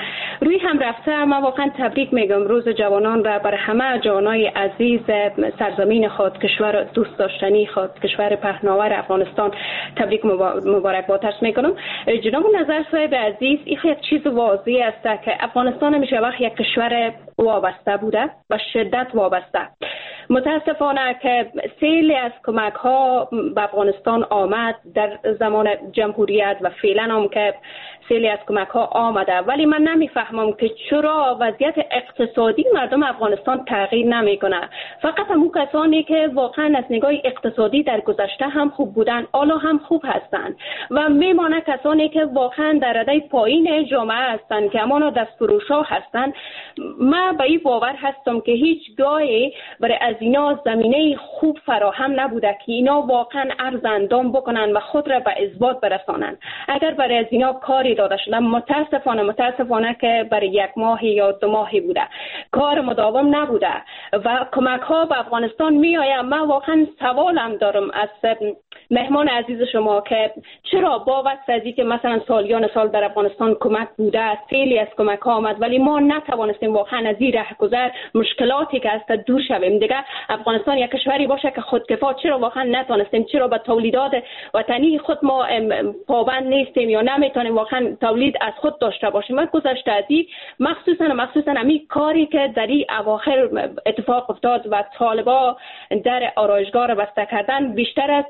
روی هم رفته ما واقعا تبریک میگم روز جوانان را بر همه جوانای عزیز سرزمین خود، کشور دوست داشتنی خود، کشور پهناور افغانستان تبریک مبارکباد عرض میکنم. جناب نظر صاحب عزیز، این یک چیز واضح است که افغانستان همیشه وقت یک کشور وابسته بوده و شدت وابسته. متاسفانه که سیلی از کمک ها به افغانستان آمد در زمان جمهوریت و فعلا هم که سیلی از کمک ها آمده، ولی من نمیفهمم که چرا وضعیت اقتصادی مردم افغانستان تغییر نمیکنه. فقط همون کسانی که واقعا از نگاه اقتصادی در گذشته هم خوب بودن حالا هم خوب هستند و میمانه کسانی که واقعا در رده پایین جامعه هستند که همانا دستفروشا هستند. من به این باور هستم که هیچ گاهی برای از اینا زمینه خوب فراهم نبوده که اینا واقعا عرض اندام بکنن و خود را به اثبات برسانن. اگر برای از اینا کاری داده شده، متاسفانه که برای یک ماه یا 2 ماهی بوده، کار مداوم نبوده و کمک ها به افغانستان می آید. من واقعا سوالم دارم از مهمان عزیز شما که چرا با واسطه که مثلا سالیان سال در افغانستان کمک بوده، سیلی از کمک ها آمد، ولی ما نتوانستیم واقعا از این رهگذر مشکلاتی که است دور شویم. دیگه افغانستان یک کشوری باشه که خودکفا، چرا واقعا نتوانستیم؟ چرا به تولیدات وطنی خود ما پابند نیستیم یا نمیتونیم واقعا تولید از خود داشته باشیم؟ من گذشته از این مخصوصا همین کاری که در این اواخر اتفاق افتاد و طالبا در آرایشگاه را بسته کردن، بیشتر از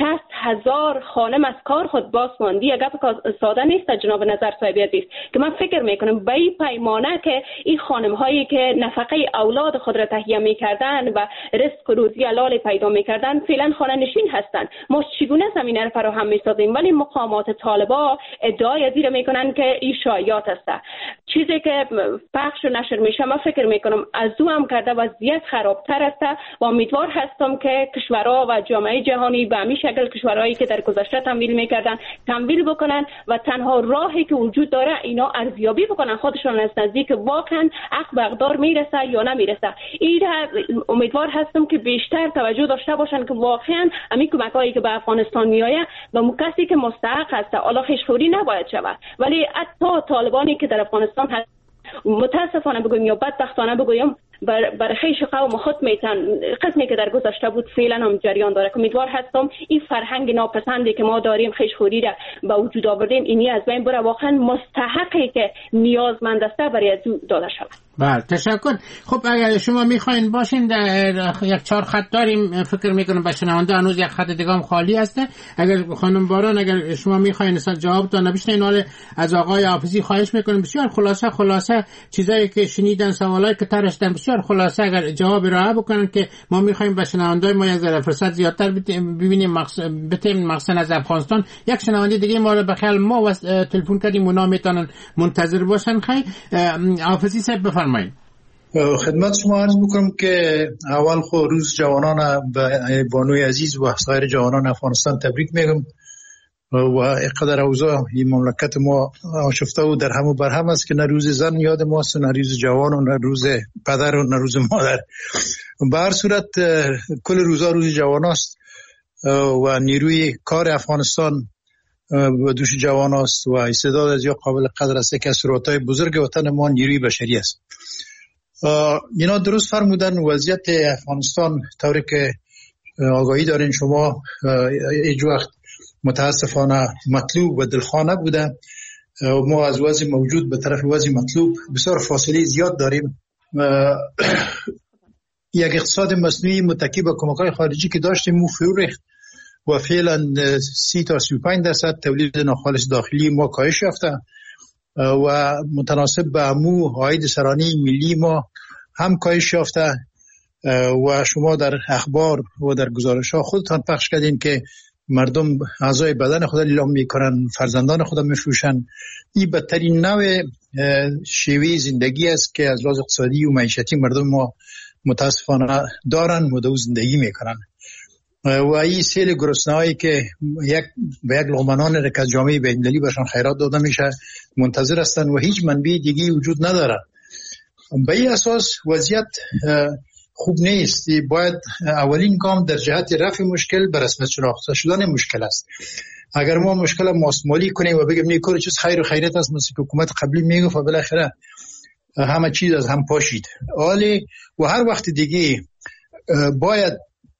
60,000 خانم از کار خود باز ماندی. یک گپ ساده نیست جناب نظر صاحب عزیز که من فکر میکنم به این پیمانه که این خانم هایی که نفقه اولاد خود را تهیه میکردن و رزق و روزی حلال پیدا میکردن فعلا خانه نشین هستند. ما چگونه زمینه را فراهم میسازیم؟ ولی مقامات طالبا ادعای از این میکنن که این شایعات است. چیزی که پخش و نشر میشه من فکر میکنم از دو هم کرده وضعیت خرابتر است و امیدوار هستم که کشورها و جامعه جهانی به همین شکل کشورهایی که در گذشته تمویل میکردن تمویل بکنن و تنها راهی که وجود داره اینا ارزیابی بکنن خودشون از نزدیک واقعا حق به اقدار میرسه یا نمیرسه. این امیدوار هستم که بیشتر توجه داشته باشن که واقعا همین کمکایی که به افغانستان میآید و کسی که مستحق هست حالا خشخوری نباید شود، ولی حتی طالبانی که در افغانستان هست متاسفانه بگویم یا بدبختانه بگویم بر خیش قوم خود میتن قسمی که در گذشته بود فعلا هم جریان داره. امیدوار هستم این فرهنگ ناپسندی که ما داریم خیشخوری را به وجود آوردیم اینی از بین بره، واقعا مستحقی که نیازمند است برای از داده شود. بله تشکر. خب اگر شما میخواین باشین در یک 4 خط داریم، فکر میکنم به شنونده هنوز یک خط دیگه هم خالی هسته. اگر خانم باران اگر شما میخواین جواب دادن بشنین، حالا از آقای حافظی خواهش میکنم بسیار خلاصه چیزایی که شنیدن، سوالایی که طرحشدن بسیار خلاصه اگر جواب ارائه بکنن که ما میخوایم به شنونده ما یک ذره فرصت زیادتر ببینیم مقصد از افغانستان. یک شنونده دیگه ما رو به خیال ما تلفن کردیم اونا میتونن منتظر باشن. خیلی حافظی صاحب بفرمایید. خدمت شما عرض میکنم که اول خو روز جوانان به بانوی عزیز و سایر جوانان افغانستان تبریک میگم و اقدر اوضاع این مملکت ما آشفته و در هم و بر هم است که نه روز زن یاد ماست، نه روز جوان و نه روز پدر و نه روز مادر. به هر صورت کل روزا روز جوان است و نیروی کار افغانستان و دوش جوان است و استعداد از یا قابل قدر است که از ثروت‌های بزرگ وطن ما نیروی بشری است. اینا درست فرمودن. وضعیت افغانستان طوری که آگاهی دارین شما ایج وقت متاسفانه مطلوب و دلخواه بوده. ما از وضع موجود به طرف وضع مطلوب بسیار فاصله زیاد داریم. یک اقتصاد مصنوعی متکی به کمک‌های خارجی که داشتیم مو فرو ریخت و فعلا 30 تا 35% تولید ناخالص داخلی ما کاهش یافته و متناسب به عمو عاید سرانه ملی ما هم کاهش یافته و شما در اخبار و در گزارش‌ها خودتان پخش کردین که مردم اعضای بدن خود لیلام میکنن، فرزندان خود میفروشن. این بدترین نوع شیوه زندگی است که از لحاظ اقتصادی و معیشتی مردم ما متاسفانه دارن و دو زندگی میکنن و این سیل گرسنه‌ای که به یک لقمه را که از جامعه بین‌المللی برشان خیرات داده میشه منتظر هستن و هیچ منبع دیگه وجود نداره. به این اساس وضعیت خوب نیست. باید اولین گام در جهت رفع مشکل به رسمیت شناخته شدن مشکل است. اگر ما مشکل ماسمالی کنیم و بگیم نیکور چیز خیر و خیرت است مثل که حکومت قبلی میگفت و بالاخره همه چیز از هم پاشید. ولی و هر وقت دیگه باید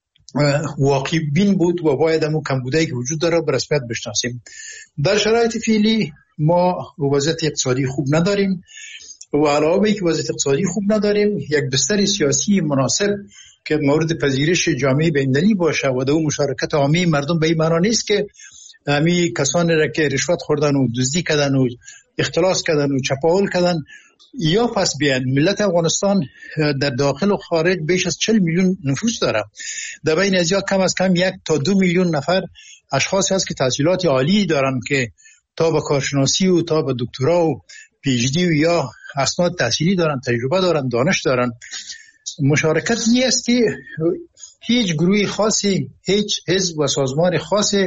واقعی بین بود و باید همون کمبودایی که وجود داره به رسمیت بشناسیم. در شرایط فعلی ما وضعیت اقتصادی خوب نداریم و علاوه بر که وضعیت اقتصادی خوب نداریم، یک بستر سیاسی مناسب که مورد پذیرش جامعه بین‌المللی باشه و در مشارکت عامه مردم به این معنا نیست که همین کسانی را که رشوت خوردن و دزدی کردن و اختلاس کردن و چپاول کردن یا پس بیان. ملت افغانستان در داخل و خارج بیش از 40 میلیون نفوس داره. در بین از کم از کم 1 تا 2 میلیون نفر اشخاص هست که تحصیلات عالی دارن که تا به کارشناسی و تا به دکترا و پی اچ دی و یا اسناد تحصیلی دارن، تجربه دارن، دانش دارن. مشارکت نیست که هیچ گروه خاصی، هیچ حزب و سازمان خاصی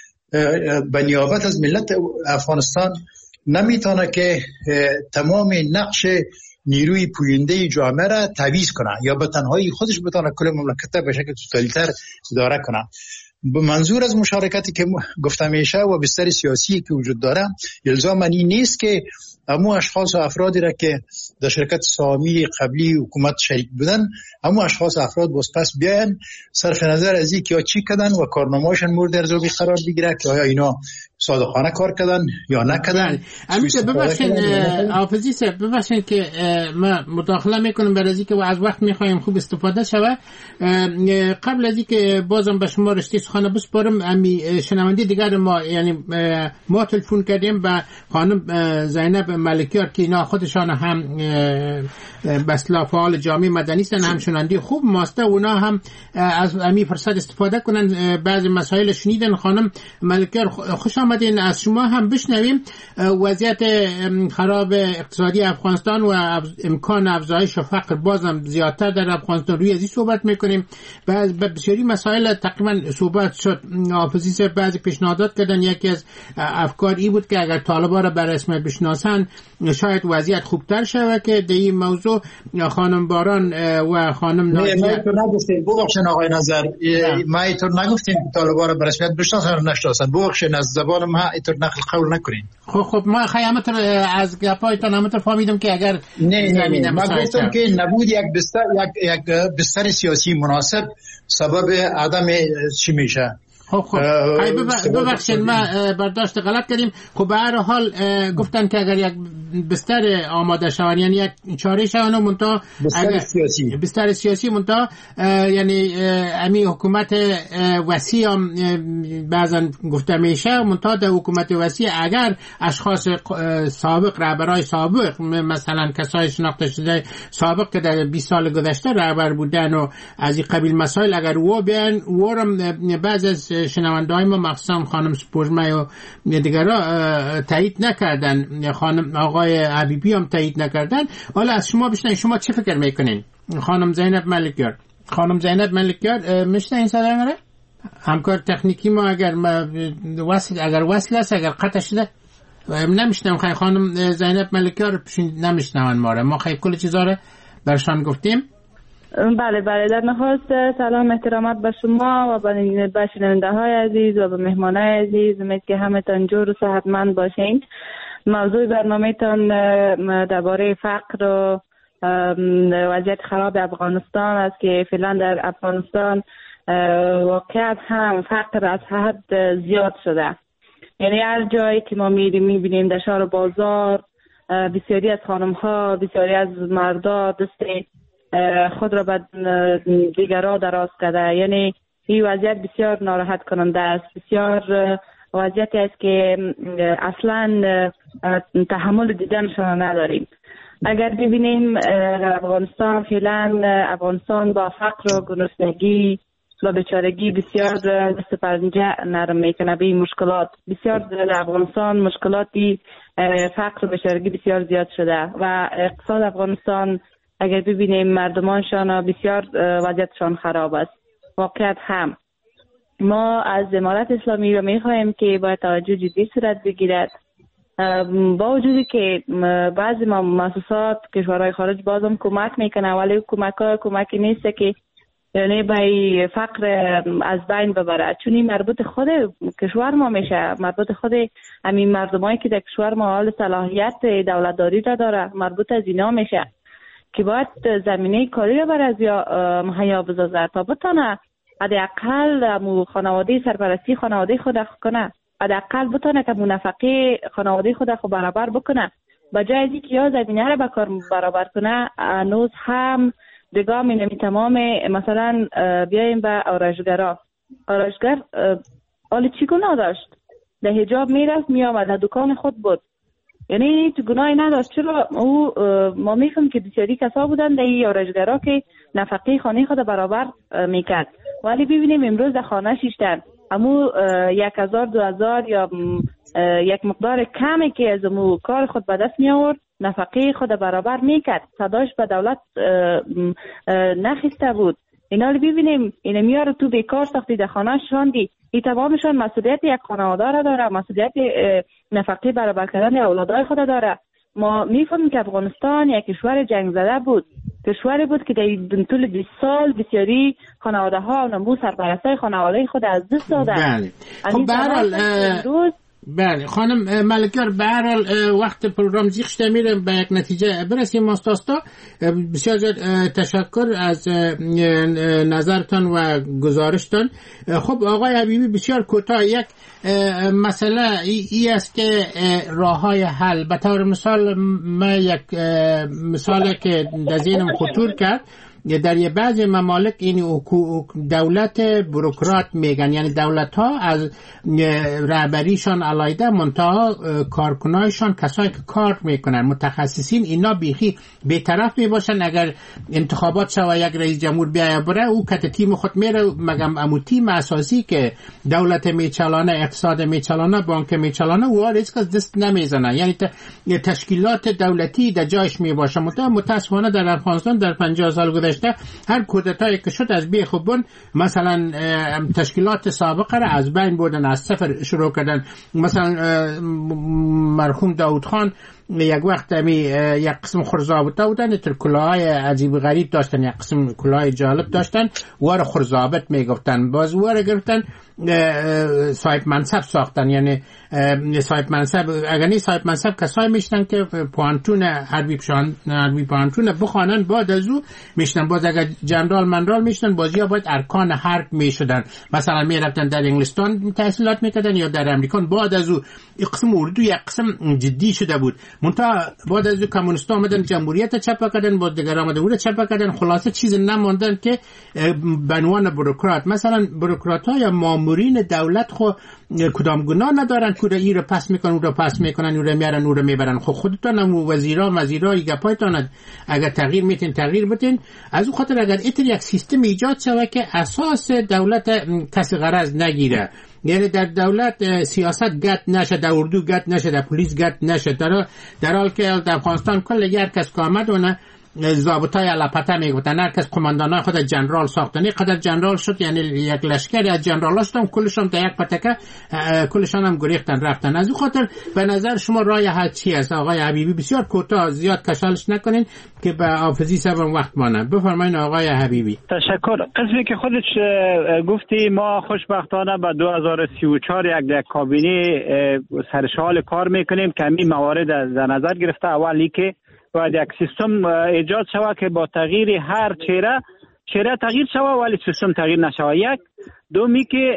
به نیابت از ملت افغانستان نمیتونه که تمام نقش نیروی پوینده جامعه را تعویض کنه یا به تنهایی خودش بتونه کل مملکت به شکل توتالیتر اداره کنه. به منظور از مشارکتی که گفتم میشه و بستر سیاسی که وجود داره، الزاماً این نیست که همو اشخاص و افرادی را که در شرکت سهامی قبلی حکومت شریک بودن، همو اشخاص و افراد پس بیاین صرف نظر از اینکه چی کردن و کارنامه‌شان مورد ارزیابی قرار بگیره که آیا اینا صادقانه کار کردن یا نکردن. امیشه ببخشید حافظی صاحب، ببخشید که ما مداخله میکنم برای اینکه از وقت میخوایم خوب استفاده شود. قبل از اینکه بازم به شما رشته سخن بسپارم، امی شنونده دیگر ما یعنی ما تلفن کردیم به خانم زینب ملکیار که اینا خودشان هم به اصطلاح فعال جامعه مدنی هستن، هم شنونده خوب ماسته، اونا هم از امی فرصت استفاده کنن بعضی مسائل شنیدن. خانم ملکیار خوش آمدین، از شما هم بشنویم وضعیت خراب اقتصادی افغانستان و امکان افزایش فقر بازم زیادتر در افغانستان روی ازی صحبت میکنیم. به بسیاری مسائل تقریبا صحبت شد. حافظی بعضی پیشنهادات کردن، یکی از افکار ای بود که اگر طالبا را به رسمیت بشناسن شاید وضعیت خوبتر شود که در این موضوع خانم باران و خانم ناجیه ما تو نگفتیم. ببخشید آقای نظر، ما تو نگفتیم طالبا را به رسمیت بشناسن و نشناسن. ببخشید از زبان ما اینطور نقل قول نکنین. خب ما خیامت از گپایتان همت فهمیدم که اگر نه ما گفتم که نبود یک بستر سیاسی مناسب سبب عدم چی میشه. خب ببخشید ما برداشت غلط کردیم. خب به هر حال گفتن که اگر یک بستر آماده شود، یعنی یک چاره شود منتها بستر سیاسی منتها یعنی امی حکومت وسیع بعضا گفته میشه، منتها در حکومت وسیع اگر اشخاص سابق، رهبرای سابق، مثلا کسای شناخته شده سابق که در 20 سال گذشته رهبر بودن و از این قبیل مسائل اگر و بیان ورم بعض از شنونده های ما مخصوصا خانم سپوږمۍ و دیگرها تایید نکردن، خانم آقای حبیبی هم تایید نکردن. حالا از شما بشنویم شما چه فکر میکنین؟ خانم زینب ملکیار میشنوین صدای منو؟ همکار تکنیکی ما اگر وصل است، اگر قطع شده نمیشنم. خانم زینب ملکیار نمیشنون ما خیلی کل چیزا رو برشان گفتیم. بله در نخست سلام احترامات به شما و به شنونده های عزیز و به مهمان های عزیز. امید که همه تان جور و صحتمند باشین. موضوع برنامه تان درباره فقر و وضعیت خراب افغانستان است که فعلا در افغانستان واقعیت هم فقر از حد زیاد شده. یعنی هر جایی که ما میبینیم در شهر بازار بسیاری از خانم ها، بسیاری از مردا دست خود را به دیگرها دراز کرده. یعنی این وضعیت بسیار ناراحت کننده است، بسیار وضعیتی است که اصلا تحمل دیدنشان نداریم. اگر ببینیم افغانستان فعلا افغانستان با فقر و گرسنگی و بیچارگی بسیار دست پنجه نرم میکنه به این مشکلات. بسیار در افغانستان مشکلاتی فقر و بیچارگی بسیار زیاد شده و اقتصاد افغانستان اگر ببینیم مردمانشان بسیار وضعیتشان خراب است. واقعیت هم ما از امارت اسلامی رو میخواهیم که باید توجه جدی صورت بگیرد. با وجودی که بعضی مؤسسات کشورهای خارج بازم کمک میکنه ولی کمکی نیست که یعنی به فقر از بین ببره، چون این مربوط خود کشور ما میشه، مربوط خود همین مردمایی که در کشور ما حال صلاحیت دولتداری را داره، مربوط از اینا میشه که باید زمینه کاری را برای مهیا بسازه تا بتونه حداقل خانواده سرپرستی خانواده خود کنه، حداقل بتونه که نفقه خانواده خود برابر بکنه. به جای از اینکه یا زمینه را به کار برابر کنه، هنوز هم دیگه می تمام مثلا بیایم به آرایشگرا. آرایشگر حالا چی گناه داشت؟ در حجاب میرفت میامد، در دکان خود بود، یعنی تو گناهی نداشت. چرا او ما میفهم که بسیاری کسا بودن در این آرایشگرا که نفقه خانه خود برابر میکرد، ولی ببینیم امروز در خانه شیشتن امو 1000 2000 یا یک مقدار کمی که از امو کار خود به دست می آورد نفقه خود برابر میکرد، صداش به دولت نخسته بود. اینا رو ببینیم، اینا میاره تو بیکار ساختی در خانه شاندی، این تمامشان مسئولیت یک خانواده را داره، مسئولیت نفقه برابر کردن اولادای خود داره. ما میفهمیم که افغانستان یک کشور جنگ زده بود، کشوری بود که در طول 20 سال بسیاری خانواده ها و نمو سرپرستای خانواده خود از دست دادن. خب بله خانم ملکیار، به هر حال وقت پروگرام زیغ شده، میرم به یک نتیجه برسیم. ماستاستا بسیار زیاد تشکر از نظرتان و گزارشتان. خب آقای حبیبی بسیار کوتاه، یک مسئله ای است که راههای حل، به طور مثال من یک مثالی که در ذهنم خطور کرد، در یه بعضی ممالک این دولت بروکرات میگن، یعنی دولت ها از رهبریشان علیحده، منتها کارکنایشان کسایی که کار میکنن متخصصین اینا بیخی بی‌طرف میباشن. اگر انتخابات شوه یک رئیس جمهور بیایه بره، او کت تیم خود میره، مگم امو تیم اساسی که دولت میچلانه، اقتصاد میچلانه، بانک میچلانه، او هیچ کس دست نمیزنه، یعنی تشکیلات دولتی در جایش میباشه. متاسفانه در افغانستان در 50 سال گذشته هر کودتایی که شد از بیخوبون، مثلا تشکیلات سابقه را از بین بردن، از صفر شروع کردن. مثلا مرحوم داود خان یک وقت یک قسم خرزابطه بودن، تر کلاهای عجیب غریب داشتن، یک قسم کلاهای جالب داشتن، وار خرزابط میگفتن، باز وار گرفتن صاحب منصب ساختن. یعنی صاحب منصب، اگر نی صاحب منصب کسایی میشنن که پوانتون حربی پوانتون بخوانن، بعد از او میشنن، باز اگر جنرال منرال میشنن، باز یا باید ارکان حرب میشدن، مثلا میرفتن در انگلستان تحصیلات میکردن یا در امریکان. بعد از او قسم اردو یک قسم جدی شده بود، منتها بعد از او کمونیست‌ها آمدن جمهوریت چپا کردن، بعد دیگر آمده او چپا کردن، خلاصه چیز نماندن که به عنوان بروکرات. مثلا بروکرات‌ها یا مامورین دولت خو کدام گناه ندارن که این رو پس میکنن، اون رو پس میکنن، اون رو میارن، اون رو میبرن. خب خودتون هم وزیرای گپایتان اگر تغییر میتین تغییر بتین. از اون خاطر اگر ایتر یک سیستم ایجاد شود که اساس دولت کسی غرض نگیره، یعنی در دولت سیاست گت نشه، در اردو گت نشه، در پلیس گت نشه، در حال که در افغانستان کل هر کس که آمد اونه ضابطای لپته میگفتن، هر کس قماندانای خود جنرال ساختن، قدر جنرال شد، یعنی یک لشکری از جنرالا شدن، کلشون تا یک پتکه کلشون هم گریختن رفتن. از اون خاطر به نظر شما راه حل چی است آقای حبیبی؟ بسیار کوتاه، زیاد کشالش نکنین که به حافظی سبم وقت مانه. بفرمایید آقای حبیبی. تشکر. قسمی که خودش گفتی، ما خوشبختانه به 2034 یک کابینه سرشال کار میکنیم که همین موارد در نظر گرفته. اولی که باید یک سیستم ایجاد شود که با تغییر هر چهره تغییر شود ولی سیستم تغییر نشود. یک دومی که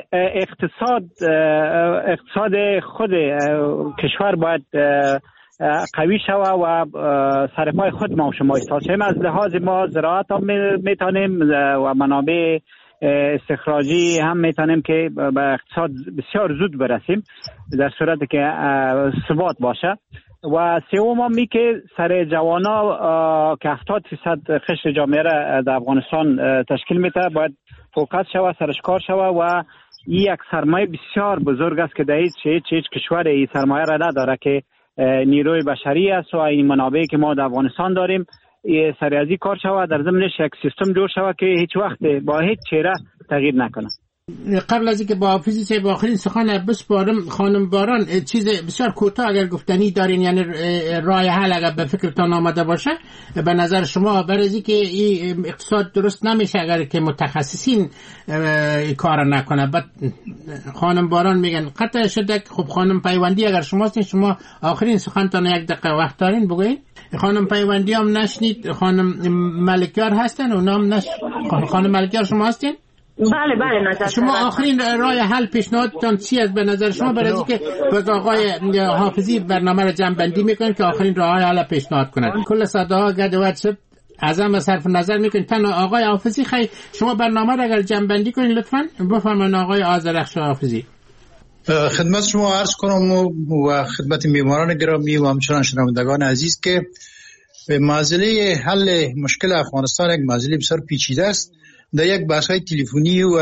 اقتصاد خود کشور باید قوی شود و سرپای خود ما و شما ایستاد. از لحاظ ما زراعت هم میتونیم و منابع استخراجی هم میتونیم که به اقتصاد بسیار زود برسیم در صورتی که ثبات باشه. و سوم هم که سر جوانا که 70% قشر جامعه را در افغانستان تشکیل میده باید فوکس شود، سرش کار شود و این یک سرمایه بسیار بزرگ است که در هیچ کشور این سرمایه را نداره که نیروی بشری است و این منابعی که ما در افغانستان داریم سریعی کار شود، در ضمنش یک سیستم جور شود که هیچ وقت با هیچ چهره تغییر نکنه. قبل از اینکه با حافظی صاحب آخرین سخن بسپارم، خانم باران چیز بسیار کوتاه اگر گفتنی دارین، یعنی راه حل اگر به فکرتان آمده باشه به نظر شما، برای اینکه این اقتصاد درست نمیشه اگر که متخصصین این کار نکنه. بعد خانم باران میگن قطع شده. خب خانم پیوندی اگر شما هستین، شما آخرین سخنتان یک دقیقه وقت دارین بگوین. خانم پیوندی هم نشنید، خانم ملکیار هستن اونام خانم ملکیار شما هستین؟ بله نظر شما آخرین راه حل پیشنهادتان چی است به نظر شما؟ برای اینکه آقای حافظی برنامه را جمع بندی میکنن که آخرین راه حل پیشنهاد کنند. کل صداها گدوات شد از هم صرف نظر میکنین. تنها آقای حافظی خیلی شما برنامه را اگر جمع بندی کنین لطفاً بفرمایید. آقای آذرخش حافظی. خدمت شما عرض کنم و خدمت میهمانان گرامی و همچنان شنوندگان عزیز که مسئله حل مشکل افغانستان یک مسئله بسیار پیچیده است. در یک بحث‌های تلفنی و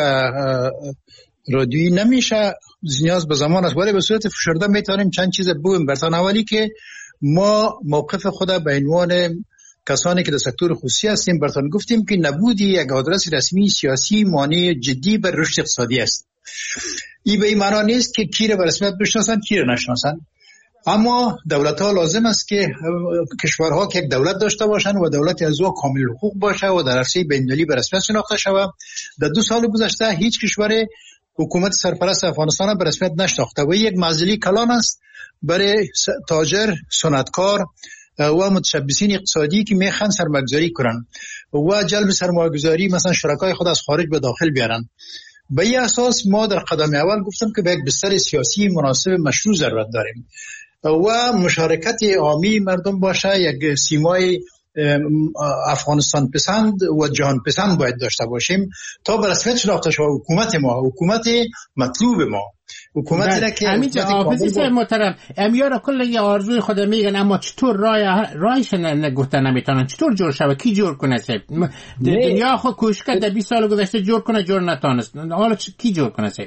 رادیویی نمیشه، نیاز به زمان است، ولی به صورت فشرده میتونیم چند چیز بگویم. برتان اولی که ما موقف خود به عنوان کسانی که در سکتور خصوصی هستیم برتان گفتیم که نبودی یک آدرس رسمی سیاسی مانع جدی بر رشد اقتصادی است. این به این معنا نیست که کی را به رسمیت بشناسند کی را نشناسند، اما دولت‌ها لازم است که کشورها که یک دولت داشته باشند و دولت از او کامل حقوق باشه و در عرصه بین‌المللی به رسمیت شناخته شود. در 2 سال گذشته هیچ کشور حکومت سرپرست افغانستان به رسمیت نشناخته و یک معضله کلان است برای تاجر، صنعتکار و متشبثین اقتصادی که میخوان سرمایه‌گذاری کنند و جلب سرمایه‌گذاری مثلا شرکای خود از خارج به داخل بیارن. به این اساس ما در قدم اول گفتم که به یک بستر سیاسی مناسب مشروع ضرورت داریم و مشارکت عامی مردم باشه. یک سیمای افغانستان پسند و جهان پسند باید داشته باشیم تا به رسمیت شناخته شود حکومت ما، حکومت مطلوب ما، حکومتی را که همینجا حافظی صاحب محترم امیارا کل یه آرزوی خود میگن، اما چطور راهش نگفته نمیتونن، چطور جور شود، کی جور کنه صاحب؟ دنیا خود کوشش کرد در 20 سال گذشته جور کنه، جور نتونست، حالا کی جور کنه صاحب؟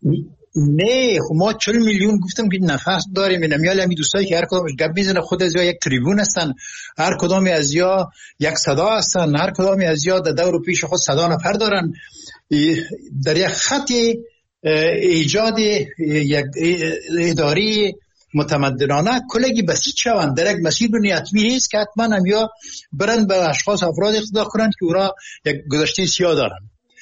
نه ما 40 میلیون گفتم که نفس داریم. نمیال همین دوستایی که هر کدامش گپ میزنه خود از یا یک تریبون هستن، هر کدام از یا یک صدا هستن، هر کدام از یا در دور پیش خود صدا نفر دارن. در یک خط ایجاد یک اداری متمدنانه کلگی بسیط شوند در یک مسیر نیتمی نیست که حتما هم یا برن به اشخاص افراد اقتدا کنند که اونا یک گذشته سیاه دارن.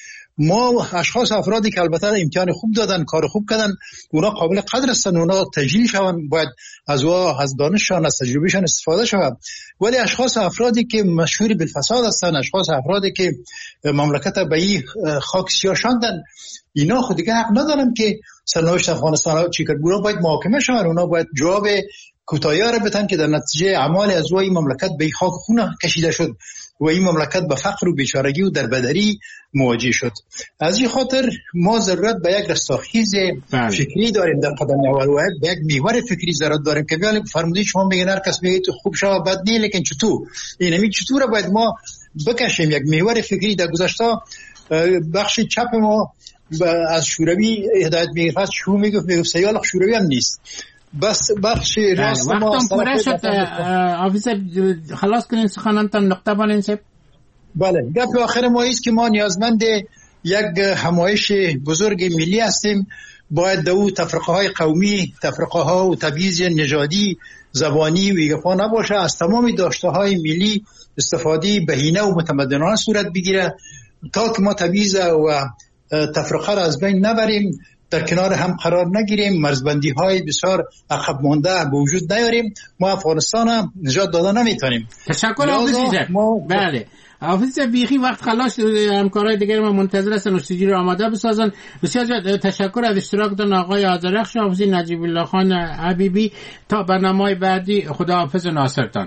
ما اشخاص افرادی که البته امتحان خوب دادن، کار خوب کردن، اونا قابل قدر هستن، اونا تجلیل شوند، باید از دانششان، از تجربهشان استفاده شود. ولی اشخاص افرادی که مشهور بالفساد هستن، اشخاص افرادی که مملکت به این خاک سیاه شاندن، اینا خود دیگه حق ندارن که سرنوشت افغانستان چی کرد. اونا باید محاکمه شوند، اونا باید جواب کوتاهی را بدن که در نتیجه اعمال از این مملکت به خاک خون کشیده شد و این مملکت به فقر و بیچارگی و دربدری مواجه شد. از این خاطر ما ضرورت به یک رستاخیز فکری داریم در قدم اول و به یک محور فکری ضرورت داریم که بیان فرمودید شما میگن هر کس میگه تو خوب شو بد نه، لیکن چطور اینمی چطور باید ما بکشیم یک محور فکری. در گذشته بخش چپ ما از شوروی هدایت میگرفت، شو میگفت سیال شوروی هم نیست، بس بخش راست ما وقتم پره شد. حافظ خلاص کنین سخنانتان، نقطه بانین سب. بله گپ آخر ما ایست که ما نیازمند یک همایش بزرگ ملی هستیم. باید دو تفرقه های قومی، تفرقه ها و تبعیض نژادی، زبانی و ایگفا نباشه، از تمام داشته های ملی استفاده بهینه و متمدنانه صورت بگیره تا که ما تبعیض و تفرقه را از بین نبریم، در کنار هم قرار نگیریم، مرزبندی های بسیار عقب مانده به وجود نیاریم. ما افغانستان هم نجات دادن نمیتونیم. تشکر حافظی صاحب. بله حافظ صاحب بیخی وقت خلاص، همکارای دیگر ما منتظر هستن استودیو رو آماده بسازن. بسیار تشکر از اشتراکتان آقای آذرخش حافظی، نجیب الله خان حبیبی. تا برنامه‌های بعدی خداحافظ ناصرتان.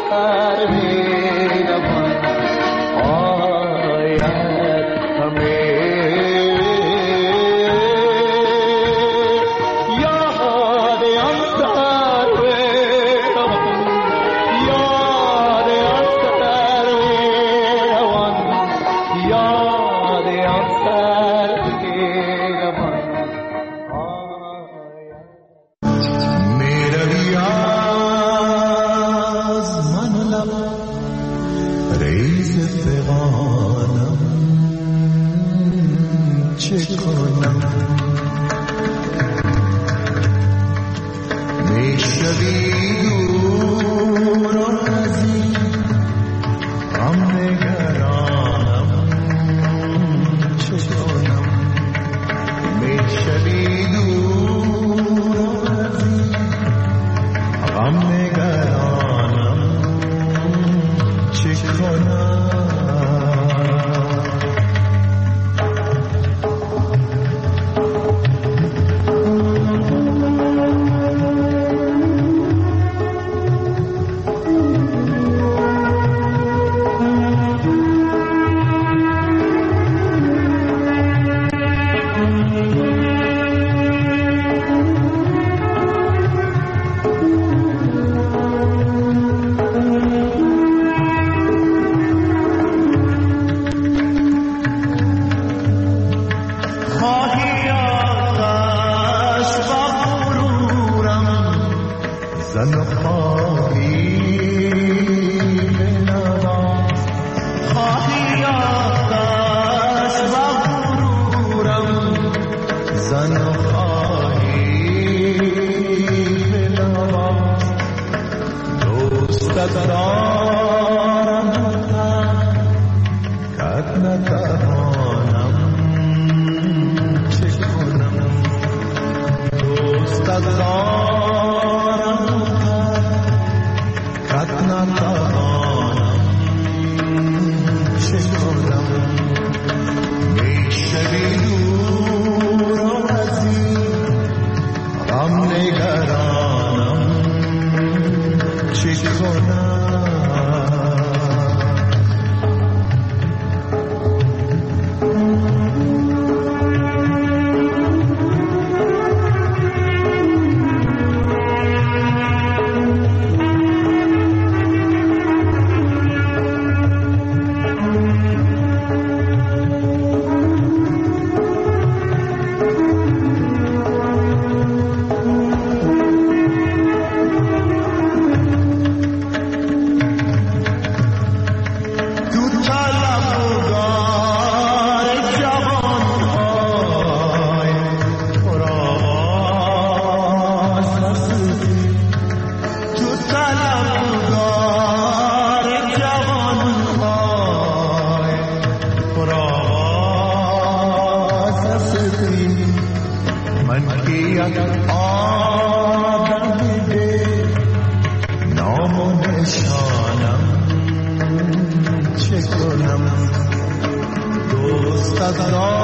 چه کنم دوست از